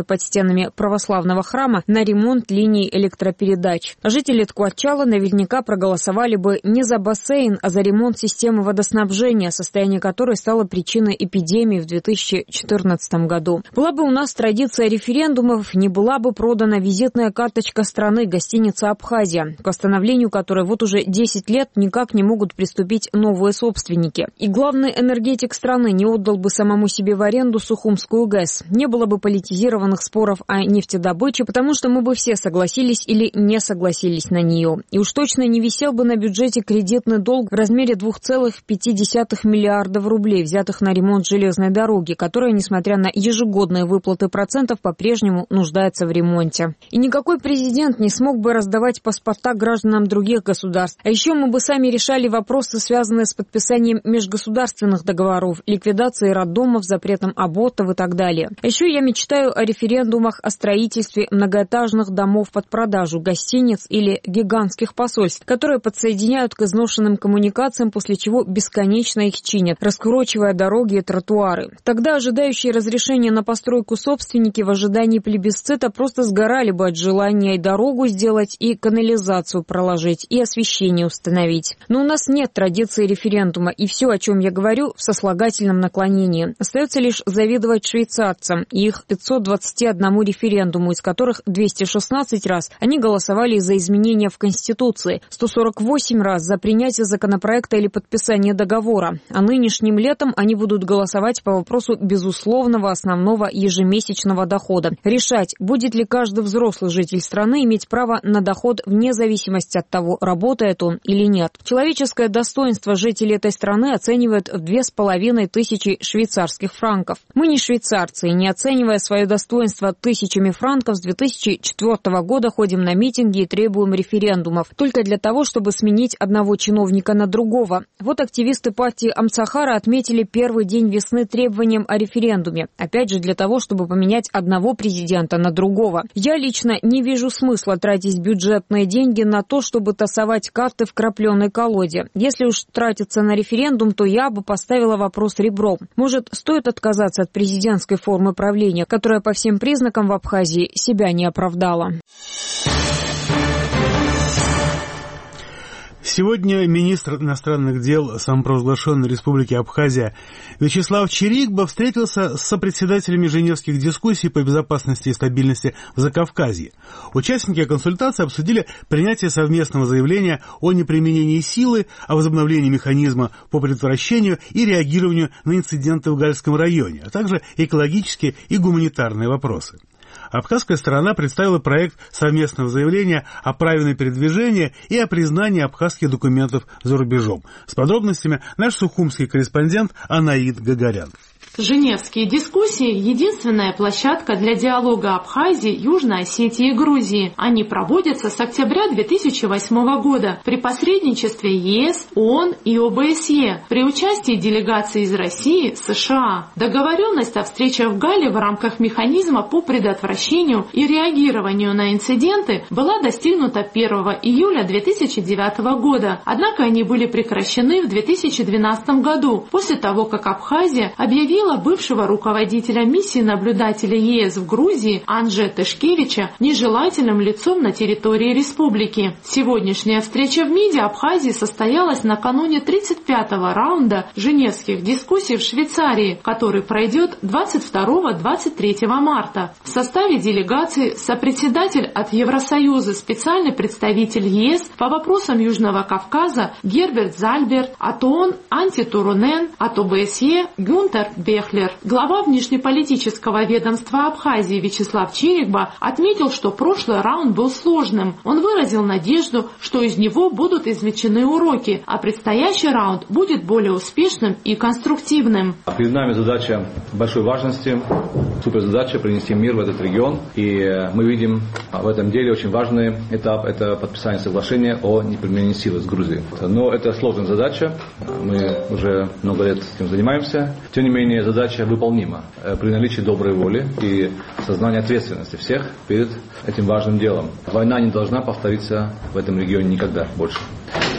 под стенами православного храма на ремонт линий электропередач. Жители Ткватчала наверняка проголосовали бы не за бассейн, а за ремонт системы водоснабжения, состояние которой стало причиной эпидемии в две тысячи четырнадцатом году. Была бы у нас традиция референдумов, не была бы продана визитная карточка страны, гостиница «Абхазия», к восстановлению которой вот уже десять лет никак не могут приступить новые собственники. И главный энергетик страны не отдал бы самому себе в аренду Сухумскую ГЭС. Не было бы политизированных споров о нефтедобыче, потому что мы бы все согласились или не согласились на нее. И уж точно не висел бы на бюджете кредитный долг в размере двух целых пяти десятых миллиардов рублей, взятых на ремонт железной дороги, которая, несмотря на ежегодные выплаты процентов, по-прежнему нуждается в ремонте. И никакой президент не смог бы раздавать паспорта гражданам других государств. А еще мы бы сами решали вопросы, связанные с подписанием межгосударственных договоров, ликвидацией роддомов, запретом абортов и так далее. А еще я мечтаю о референдумах о строительстве многоэтажных домов под продажу, гостиниц или гигантских посольств, которые подсоединяют к изношенным коммуникациям, после чего бесконечно их чинят, раскурочивая дороги и тротуары. Тогда ожидающие разрешения на постройку собственники в ожидании плебисцита просто сгорали бы от желания и дорогу сделать, и канализацию проложить, и освещение установить. Но у нас нет традиции референдума, и все, о чем я говорю, в сослагательном наклонении. Остается лишь завидовать швейцарцам и их пятьсот двадцати одному референдуму, из которых двести шестнадцать раз они голосовали за изменения в Конституции, сто сорок восемь раз за принятие законопроекта или подписание договора. А нынешним летом они будут голосовать по вопросу безусловного основного ежемесячного дохода. Решать, будет ли каждый взрослый житель страны иметь право на доход вне зависимости от того, работает он или нет. Человеческое достоинство жителей этой страны оценивают в две с половиной тысячи швейцарских франков. Мы не швейцарцы, и не оценивая свое достоинство тысячами франков, с две тысячи четвёртого года ходим на митинги и требуем референдумов, только для того, чтобы сменить одного чиновника на другого. Вот активисты партии Амцахара отметили первый день весны требованием о референдуме, опять же для того, чтобы поменять одного президента на другого. Я лично не вижу смысла тратить бюджетные деньги на то, чтобы тасовать карты в крапленой колоде. Если уж тратиться на референдум, то я бы поставила вопрос ребром. Может, стоит отказаться от президентской формы правления, которая по всем признакам в Абхазии себя не оправдала. Сегодня министр иностранных дел самопровозглашенной Республики Абхазия Вячеслав Чирикба встретился с сопредседателями женевских дискуссий по безопасности и стабильности в Закавказье. Участники консультации обсудили принятие совместного заявления о неприменении силы, о возобновлении механизма по предотвращению и реагированию на инциденты в Гальском районе, а также экологические и гуманитарные вопросы. Абхазская сторона представила проект совместного заявления о праве на передвижение и о признании абхазских документов за рубежом. С подробностями наш сухумский корреспондент Анаид Гагарян. Женевские дискуссии – единственная площадка для диалога Абхазии, Южной Осетии и Грузии. Они проводятся с октября две тысячи восьмого года при посредничестве ЕС, ООН и ОБСЕ, при участии делегаций из России, США. Договоренность о встречах в Галле в рамках механизма по предотвращению и реагированию на инциденты была достигнута первого июля две тысячи девятого года, однако они были прекращены в две тысячи двенадцатом году, после того, как Абхазия объявила бывшего руководителя миссии наблюдателя ЕС в Грузии Анже Тышкевича нежелательным лицом на территории республики. Сегодняшняя встреча в МИДе Абхазии состоялась накануне тридцать пятого раунда женевских дискуссий в Швейцарии, который пройдет двадцать второго — двадцать третьего марта. В составе делегации сопредседатель от Евросоюза, специальный представитель ЕС по вопросам Южного Кавказа Герберт Зальберт, от ООН Анти Турунен, от ОБСЕ Гюнтер Бехлер. Глава внешнеполитического ведомства Абхазии Вячеслав Чирикба отметил, что прошлый раунд был сложным. Он выразил надежду, что из него будут извлечены уроки, а предстоящий раунд будет более успешным и конструктивным. Перед нами задача большой важности, суперзадача принести мир в этот регион. И мы видим в этом деле очень важный этап – это подписание соглашения о неприменении силы с Грузией. Но это сложная задача, мы уже много лет этим занимаемся. Тем не менее, задача выполнима при наличии доброй воли и сознания ответственности всех перед этим важным делом. Война не должна повториться в этом регионе никогда больше.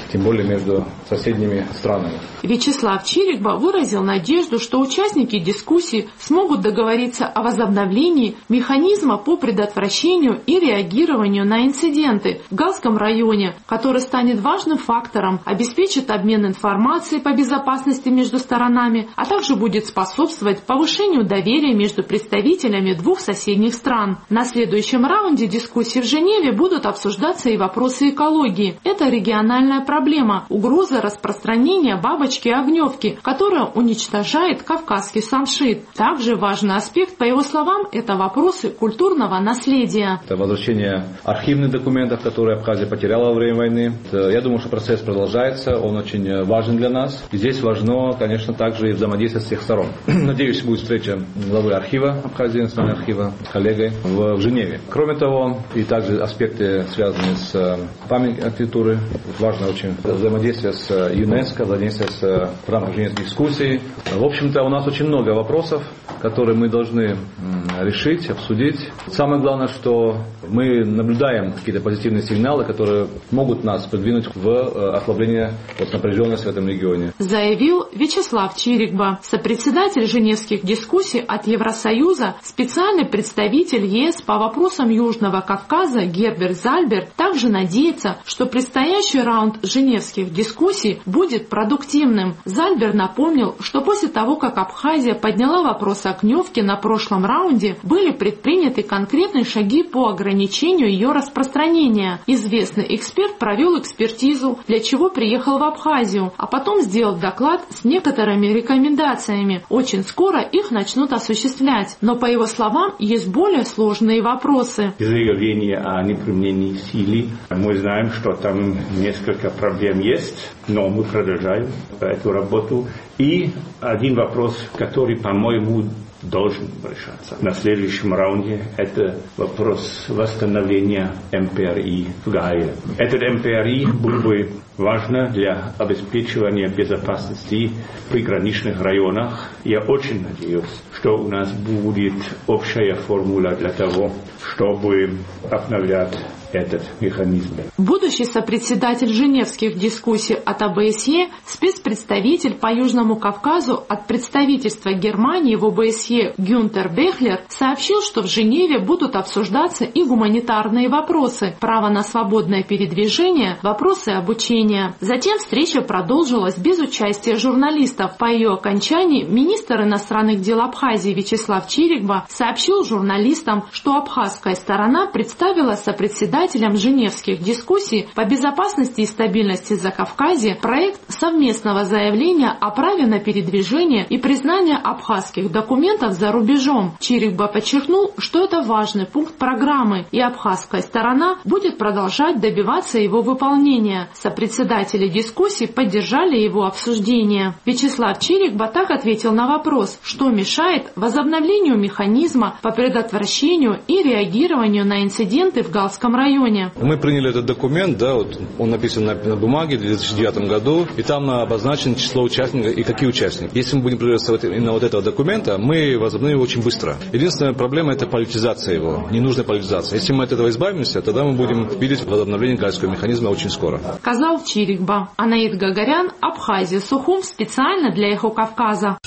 тем более между соседними странами. Вячеслав Чирикба выразил надежду, что участники дискуссии смогут договориться о возобновлении механизма по предотвращению и реагированию на инциденты в Галском районе, который станет важным фактором, обеспечит обмен информацией по безопасности между сторонами, а также будет способствовать повышению доверия между представителями двух соседних стран. На следующем раунде дискуссий в Женеве будут обсуждаться и вопросы экологии. Это региональная проблема – угроза распространения бабочки-огневки, которая уничтожает кавказский самшит. Также важный аспект, по его словам, это вопросы культурного наследия. Это возвращение архивных документов, которые Абхазия потеряла во время войны. Я думаю, что процесс продолжается, он очень важен для нас. И здесь важно, конечно, также и взаимодействие всех сторон. Надеюсь, будет встреча главы архива Абхазии, национального архива, с коллегой в, в Женеве. Кроме того, и также аспекты, связанные с памятью архитектуры. Важно очень взаимодействие с ЮНЕСКО, взаимодействие с, в рамках женевских дискуссий. В общем-то, у нас очень много вопросов, которые мы должны решить, обсудить. Самое главное, что мы наблюдаем какие-то позитивные сигналы, которые могут нас продвинуть в ослабление вот, напряженности в этом регионе. Заявил Вячеслав Чирикба, сопредседатель женевских дискуссий от Евросоюза, специальный представитель ЕС по вопросам Южного Кавказа Герберт Зальбер также надеется, что предстоящий раунд женевских дискуссий будет продуктивным. Зальбер напомнил, что после того, как Абхазия подняла вопрос о огневке на прошлом раунде, были предприняты конкретные шаги по ограничению ее распространения. Известный эксперт провел экспертизу, для чего приехал в Абхазию, а потом сделал доклад с некоторыми рекомендациями. Очень скоро их начнут осуществлять. Но, по его словам, есть более сложные вопросы. Заявление о неприменении силы. Мы знаем, что там несколько проблем есть, но мы продолжаем эту работу. И один вопрос, который, по-моему, должен решаться на следующем раунде, это вопрос восстановления эм пэ эр и в Гае. Этот эм пэ эр и был бы важно для обеспечивания безопасности в приграничных районах. Я очень надеюсь, что у нас будет общая формула для того, чтобы обновлять этот механизм. Будущий сопредседатель женевских дискуссий от о бэ эс е, спецпредставитель по Южному Кавказу от представительства Германии в о бэ эс е Гюнтер Бехлер сообщил, что в Женеве будут обсуждаться и гуманитарные вопросы, право на свободное передвижение, вопросы обучения. Затем встреча продолжилась без участия журналистов. По ее окончании министр иностранных дел Абхазии Вячеслав Чирикба сообщил журналистам, что абхазская сторона представила сопредседателя женевских дискуссий по безопасности и стабильности Закавказья проект совместного заявления о праве на передвижение и признание абхазских документов за рубежом. Чирикба подчеркнул, что это важный пункт программы, и абхазская сторона будет продолжать добиваться его выполнения. Сопредседатели дискуссий поддержали его обсуждение. Вячеслав Чирикба так ответил на вопрос, что мешает возобновлению механизма по предотвращению и реагированию на инциденты в Галском районе. Мы приняли этот документ, да, вот он написан на, на бумаге в две тысячи девятом году, и там обозначено число участников и какие участники. Если мы будем придерживаться именно вот этого документа, мы возобновим его очень быстро. Единственная проблема – это политизация его, ненужная политизация. Если мы от этого избавимся, тогда мы будем видеть возобновление гальского механизма очень скоро. Сказал Чирикба. Анаид Гагарян, Абхазия, Сухум, специально для Эхо Кавказа.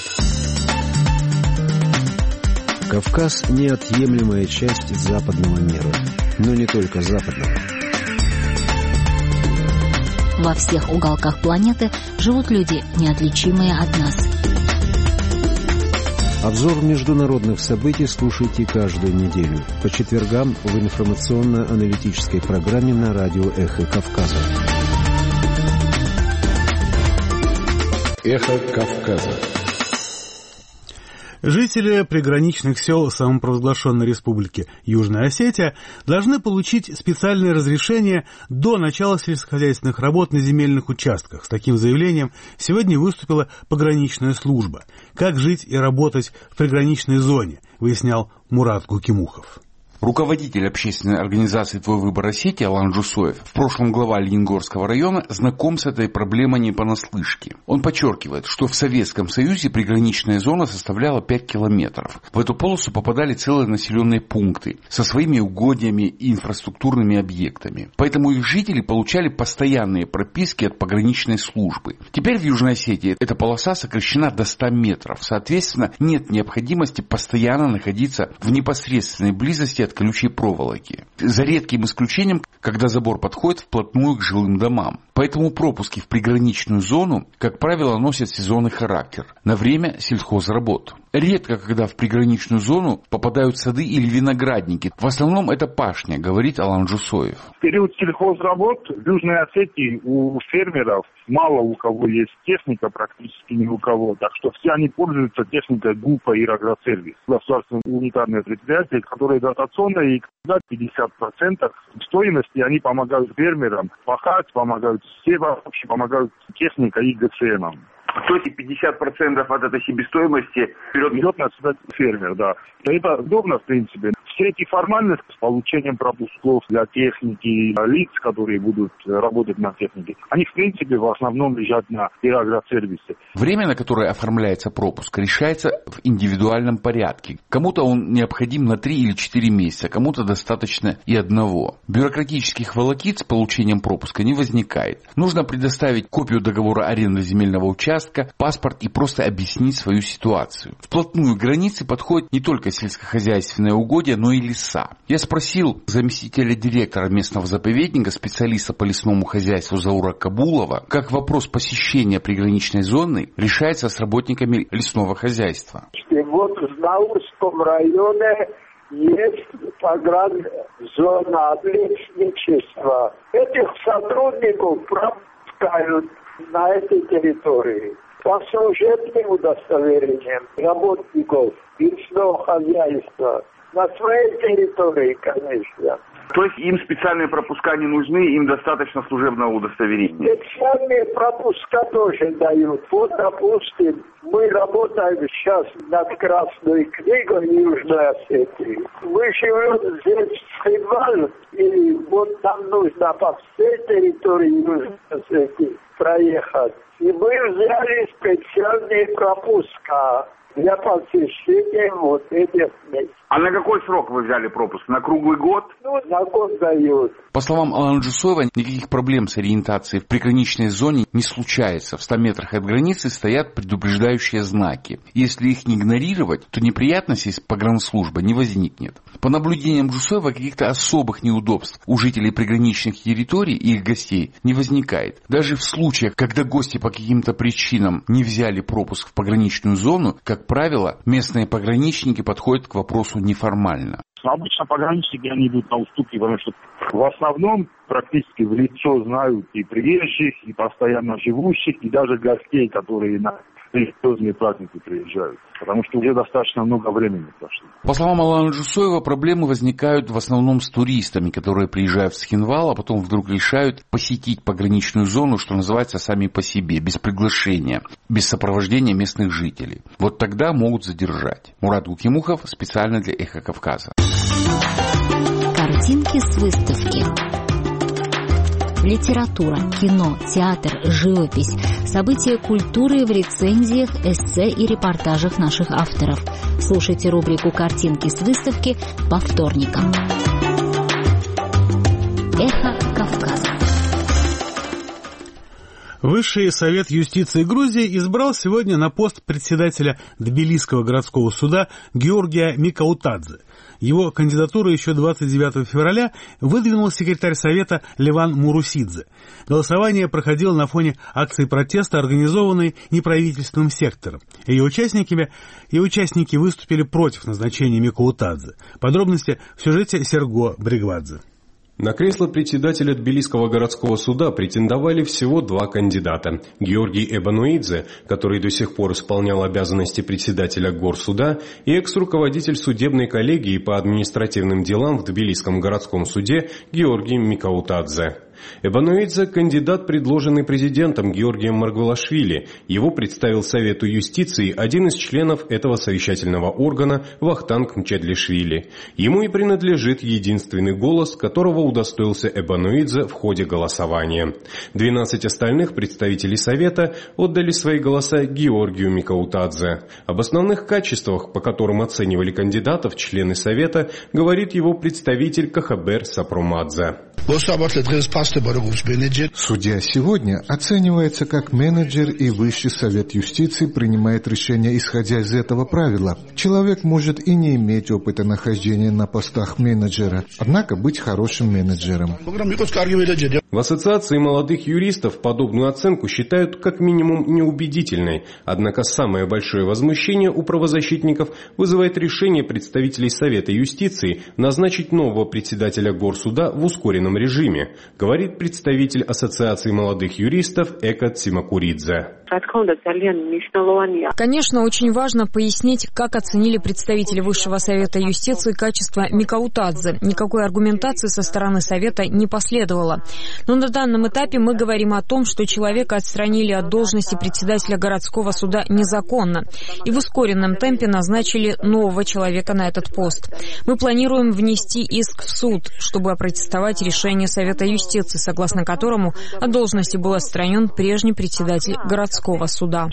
Кавказ – неотъемлемая часть западного мира. Но не только западного. Во всех уголках планеты живут люди, неотличимые от нас. Обзор международных событий слушайте каждую неделю по четвергам в информационно-аналитической программе на радио «Эхо Кавказа». «Эхо Кавказа». Жители приграничных сел самопровозглашенной республики Южная Осетия должны получить специальное разрешение до начала сельскохозяйственных работ на земельных участках. С таким заявлением сегодня выступила пограничная служба. Как жить и работать в приграничной зоне, выяснял Мурат Гукимухов. Руководитель общественной организации «Твой выбор Осетии» Алан Джусоев, в прошлом глава Лениногорского района, знаком с этой проблемой не понаслышке. Он подчеркивает, что в Советском Союзе приграничная зона составляла пять километров. В эту полосу попадали целые населенные пункты со своими угодьями и инфраструктурными объектами. Поэтому их жители получали постоянные прописки от пограничной службы. Теперь в Южной Осетии эта полоса сокращена до ста метров. Соответственно, нет необходимости постоянно находиться в непосредственной близости от колючей проволоки. За редким исключением, когда забор подходит вплотную к жилым домам. Поэтому пропуски в приграничную зону, как правило, носят сезонный характер на время сельхозработ. Редко, когда в приграничную зону попадают сады или виноградники. В основном это пашня, говорит Алан Джусоев. В период сельхозработ в Южной Осетии у фермеров мало у кого есть техника, практически ни у кого. Так что все они пользуются техникой ГУПа и Агросервис. Государственное унитарное предприятие, которое дотационное, и когда пятьдесят процентов стоимости они помогают фермерам пахать, помогают все вообще, помогают техникой и ГСМом. То есть пятьдесят процентов от этой себестоимости вперед идет на себя фермер, да. Это удобно, в принципе. Все эти формальности с получением пропусков для техники, лиц, которые будут работать на технике, они, в принципе, в основном лежат на агросервисе. Время, на которое оформляется пропуск, решается в индивидуальном порядке. Кому-то он необходим на три или четыре месяца, кому-то достаточно и одного. Бюрократических волокит с получением пропуска не возникает. Нужно предоставить копию договора аренды земельного участка, паспорт и просто объяснить свою ситуацию. Вплотную к границе подходит не только сельскохозяйственное угодье, но и леса. Я спросил заместителя директора местного заповедника, специалиста по лесному хозяйству Заура Кабулова, как вопрос посещения приграничной зоны решается с работниками лесного хозяйства. Вот в Наурском районе есть погранзона лесничества. Этих сотрудников пропускают на этой территории по служебным удостоверениям работников лесного хозяйства. На своей территории, конечно. То есть им специальные пропуска не нужны, им достаточно служебного удостоверения? Специальные пропуска тоже дают. Вот, допустим, мы работаем сейчас над Красной книгой Южной Осетии. Мы живем здесь в Хинвале, и вот нам нужно по всей территории Южной Осетии проехать. И мы взяли специальные пропуска для посещения вот этих мест. А на какой срок вы взяли пропуск? На круглый год? Ну, на год дают. По словам Алана Джусоева, никаких проблем с ориентацией в приграничной зоне не случается. В ста метрах от границы стоят предупреждающие знаки. Если их не игнорировать, то неприятностей с погранслужбой не возникнет. По наблюдениям Джусоева, каких-то особых неудобств у жителей приграничных территорий и их гостей не возникает. Даже в случаях, когда гости по каким-то причинам не взяли пропуск в пограничную зону, как правило, местные пограничники подходят к вопросу неформально. Обычно пограничники, они идут на уступки, потому что в основном практически в лицо знают и приезжих, и постоянно живущих, и даже гостей, которые на религиозные праздники приезжают. Потому что уже достаточно много времени прошло. По словам Алана Джусоева, проблемы возникают в основном с туристами, которые приезжают в Схинвал, а потом вдруг решают посетить пограничную зону, что называется, сами по себе, без приглашения, без сопровождения местных жителей. Вот тогда могут задержать. Мурат Гукимухов специально для «Эхо Кавказа». Картинки с выставки. Литература, кино, театр, живопись, события культуры в рецензиях, эссе и репортажах наших авторов. Слушайте рубрику «Картинки с выставки» по вторникам. Эхо Кавказа. Высший совет юстиции Грузии избрал сегодня на пост председателя Тбилисского городского суда Георгия Микаутадзе. Его кандидатуру еще двадцать девятого февраля выдвинул секретарь совета Леван Мурусидзе. Голосование проходило на фоне акции протеста, организованной неправительственным сектором. Ее участниками и участники выступили против назначения Микаутадзе. Подробности в сюжете Серго Бригвадзе. На кресло председателя Тбилисского городского суда претендовали всего два кандидата. Георгий Эбануидзе, который до сих пор исполнял обязанности председателя горсуда, и экс-руководитель судебной коллегии по административным делам в Тбилисском городском суде Георгий Микаутадзе. Эбаноидзе – кандидат, предложенный президентом Георгием Маргвелашвили. Его представил Совету юстиции один из членов этого совещательного органа Вахтанг Мчедлишвили. Ему и принадлежит единственный голос, которого удостоился Эбаноидзе в ходе голосования. двенадцать остальных представителей Совета отдали свои голоса Георгию Микаутадзе. Об основных качествах, по которым оценивали кандидатов члены Совета, говорит его представитель Кахабер Сапрумадзе. Судья сегодня оценивается как менеджер, и Высший совет юстиции принимает решение, исходя из этого правила. Человек может и не иметь опыта нахождения на постах менеджера, однако быть хорошим менеджером. В Ассоциации молодых юристов подобную оценку считают как минимум неубедительной, однако самое большое возмущение у правозащитников вызывает решение представителей Совета юстиции назначить нового председателя Горсуда в ускоренном режиме, говорит представитель Ассоциации молодых юристов Экат Симакуридзе. Конечно, очень важно пояснить, как оценили представители Высшего совета юстиции качество Микаутадзе. Никакой аргументации со стороны Совета не последовало. Но на данном этапе мы говорим о том, что человека отстранили от должности председателя городского суда незаконно и в ускоренном темпе назначили нового человека на этот пост. Мы планируем внести иск в суд, чтобы опротестовать решение Совета юстиции, согласно которому от должности был отстранен прежний председатель городского суда.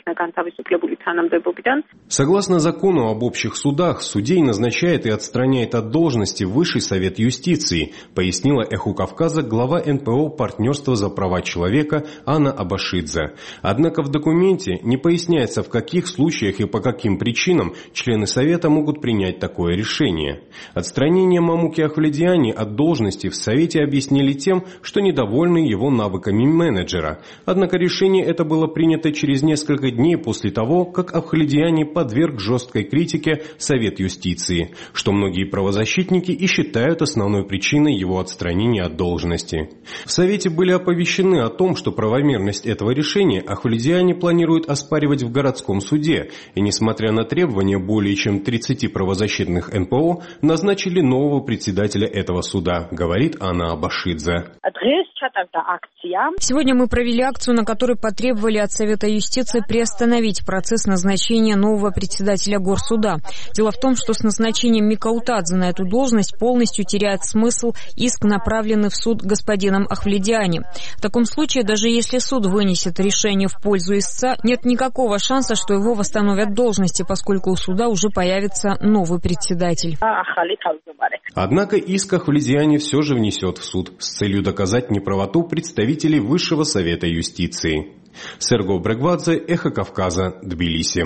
Согласно закону об общих судах, судей назначает и отстраняет от должности Высший совет юстиции, пояснила Эху Кавказа глава эн пэ о «Партнерство за права человека» Анна Абашидзе. Однако в документе не поясняется, в каких случаях и по каким причинам члены Совета могут принять такое решение. Отстранение Мамуки Ахвледиани от должности в Совете объяснили тем, что недовольны его навыками менеджера. Однако решение это было принято через несколько дней после того, как Ахвледиани подверг жесткой критике Совет юстиции, что многие правозащитники и считают основной причиной его отстранения от должности. В Совете были оповещены о том, что правомерность этого решения Ахвледиани планирует оспаривать в городском суде, и несмотря на требования более чем тридцати правозащитных эн пэ о, назначили нового председателя этого суда, говорит Анна Абашидзе. Сегодня мы провели акцию, на которой потребовали от Совета юстиции приостановить процесс назначения нового председателя Горсуда. Дело в том, что с назначением Микаутадзе на эту должность полностью теряет смысл иск, направленный в суд господином Ахвледиани. В таком случае, даже если суд вынесет решение в пользу истца, нет никакого шанса, что его восстановят в должности, поскольку у суда уже появится новый председатель. Однако иск Ахвледиани все же внесет в суд с целью доказать неправоту представителей Высшего совета юстиции. Серго Брегвадзе, Эхо Кавказа, Тбилиси.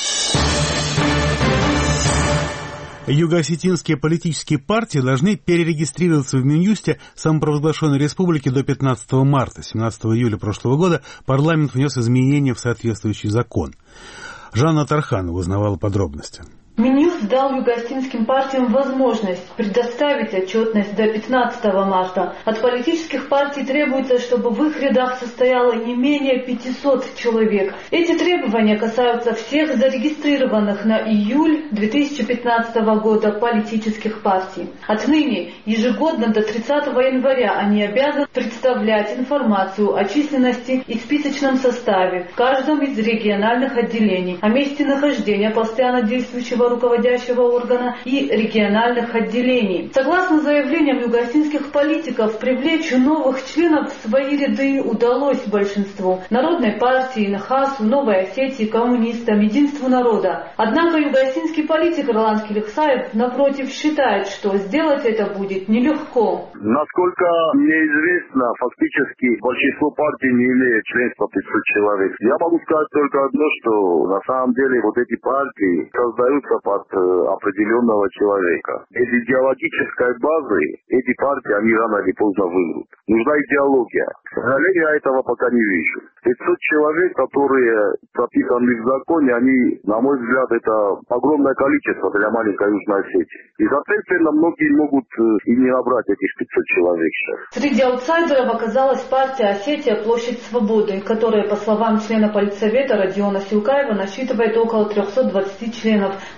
Юго-осетинские политические партии должны перерегистрироваться в Минюсте самопровозглашенной республики до пятнадцатого марта. семнадцатого июля прошлого года парламент внес изменения в соответствующий закон. Жанна Тарханова узнавала подробности. Минюст дал юго-осетинским партиям возможность предоставить отчетность до пятнадцатого марта. От политических партий требуется, чтобы в их рядах состояло не менее пятисот человек. Эти требования касаются всех зарегистрированных на июль две тысячи пятнадцатого года политических партий. Отныне ежегодно до тридцатого января они обязаны представлять информацию о численности и списочном составе в каждом из региональных отделений, о месте нахождения постоянно действующего руководящего органа и региональных отделений. Согласно заявлениям юго-осетинских политиков, привлечь новых членов в свои ряды удалось большинству. Народной партии, Нахасу, Новой Осетии, коммунистам, Единству народа. Однако юго-осетинский политик Ролан Келихсаев, напротив, считает, что сделать это будет нелегко. Насколько мне известно, фактически большинство партий не имеет членства пятьсот человек. Я могу сказать только одно, что на самом деле вот эти партии создаются под определенного человека. Без идеологической базы эти партии, они рано или поздно вымрут. Нужна идеология. К сожалению, я этого пока не вижу. пятьсот человек, которые прописаны в законе, они, на мой взгляд, это огромное количество для маленькой Южной Осетии. И, соответственно, многие могут и не набрать этих пятьсот человек сейчас. Среди аутсайдеров оказалась партия «Осетия. Площадь Свободы», которая, по словам члена Политсовета Родиона Силкаева, насчитывает около трехсот двадцати членов. Но работать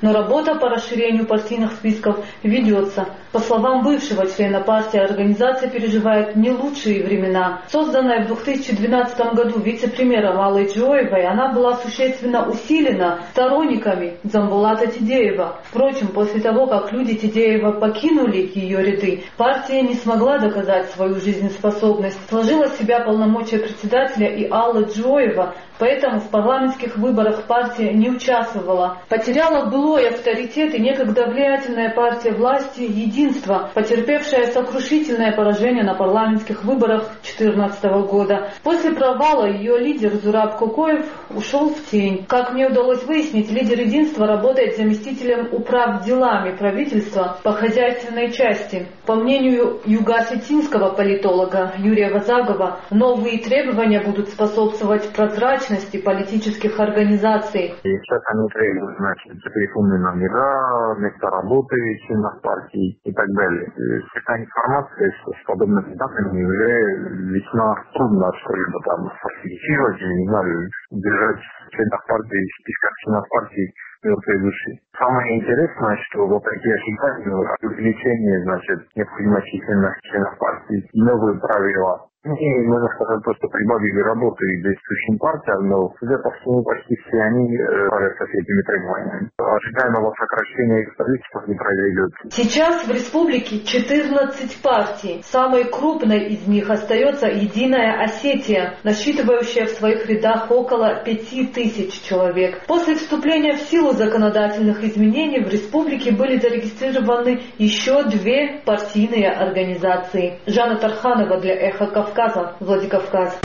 Работа по расширению партийных списков ведется. По словам бывшего члена партии, организация переживает не лучшие времена. Созданная в две тысячи двенадцатом году вице-премьером Аллой Джоевой, она была существенно усилена сторонниками Дзамбулата Тидеева. Впрочем, после того, как люди Тидеева покинули ее ряды, партия не смогла доказать свою жизнеспособность. Сложила в себя полномочия председателя и Алла Джоева, поэтому в парламентских выборах партия не участвовала. Потеряла былой авторитет и некогда влиятельная партия власти «Единство», потерпевшая сокрушительное поражение на парламентских выборах две тысячи четырнадцатого года. После провала ее лидер Зураб Кокоев ушел в тень. Как мне удалось выяснить, лидер «Единства» работает заместителем управ делами правительства по хозяйственной части. По мнению юго-осетинского политолога Юрия Вазагова, новые требования будут способствовать прозрачности политических организаций. И сейчас они требуют, значит, телефонные номера, места работы членов партии и так далее. Такая информация с подобными данными уже весьма трудно что-либо там фальсифицировать, не знаю, держать членов партии, в списках членов партии мертвой души. Самое интересное, что вопреки ожиданию увеличение, значит, необходимой численности членов партии и новые правила. И, можно сказать, просто прибавили работы действующим партиям, но, судя по всему, почти все они справятся с этими требованиями. Ожидаемого сокращения их количества не произойдет. Сейчас в республике четырнадцать партий. Самой крупной из них остается Единая Осетия, насчитывающая в своих рядах около пяти тысяч человек. После вступления в силу законодательных изменений в республике были зарегистрированы еще две партийные организации. Жанна Тарханова для Эхо Кавказа, Владикавказ.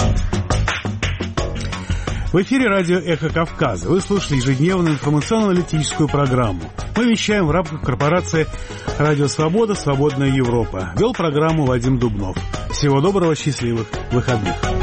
В эфире радио «Эхо Кавказа». Вы слушали ежедневную информационно-аналитическую программу. Мы вещаем в рамках корпорации «Радио Свобода. Свободная Европа». Вел программу Вадим Дубнов. Всего доброго, счастливых выходных.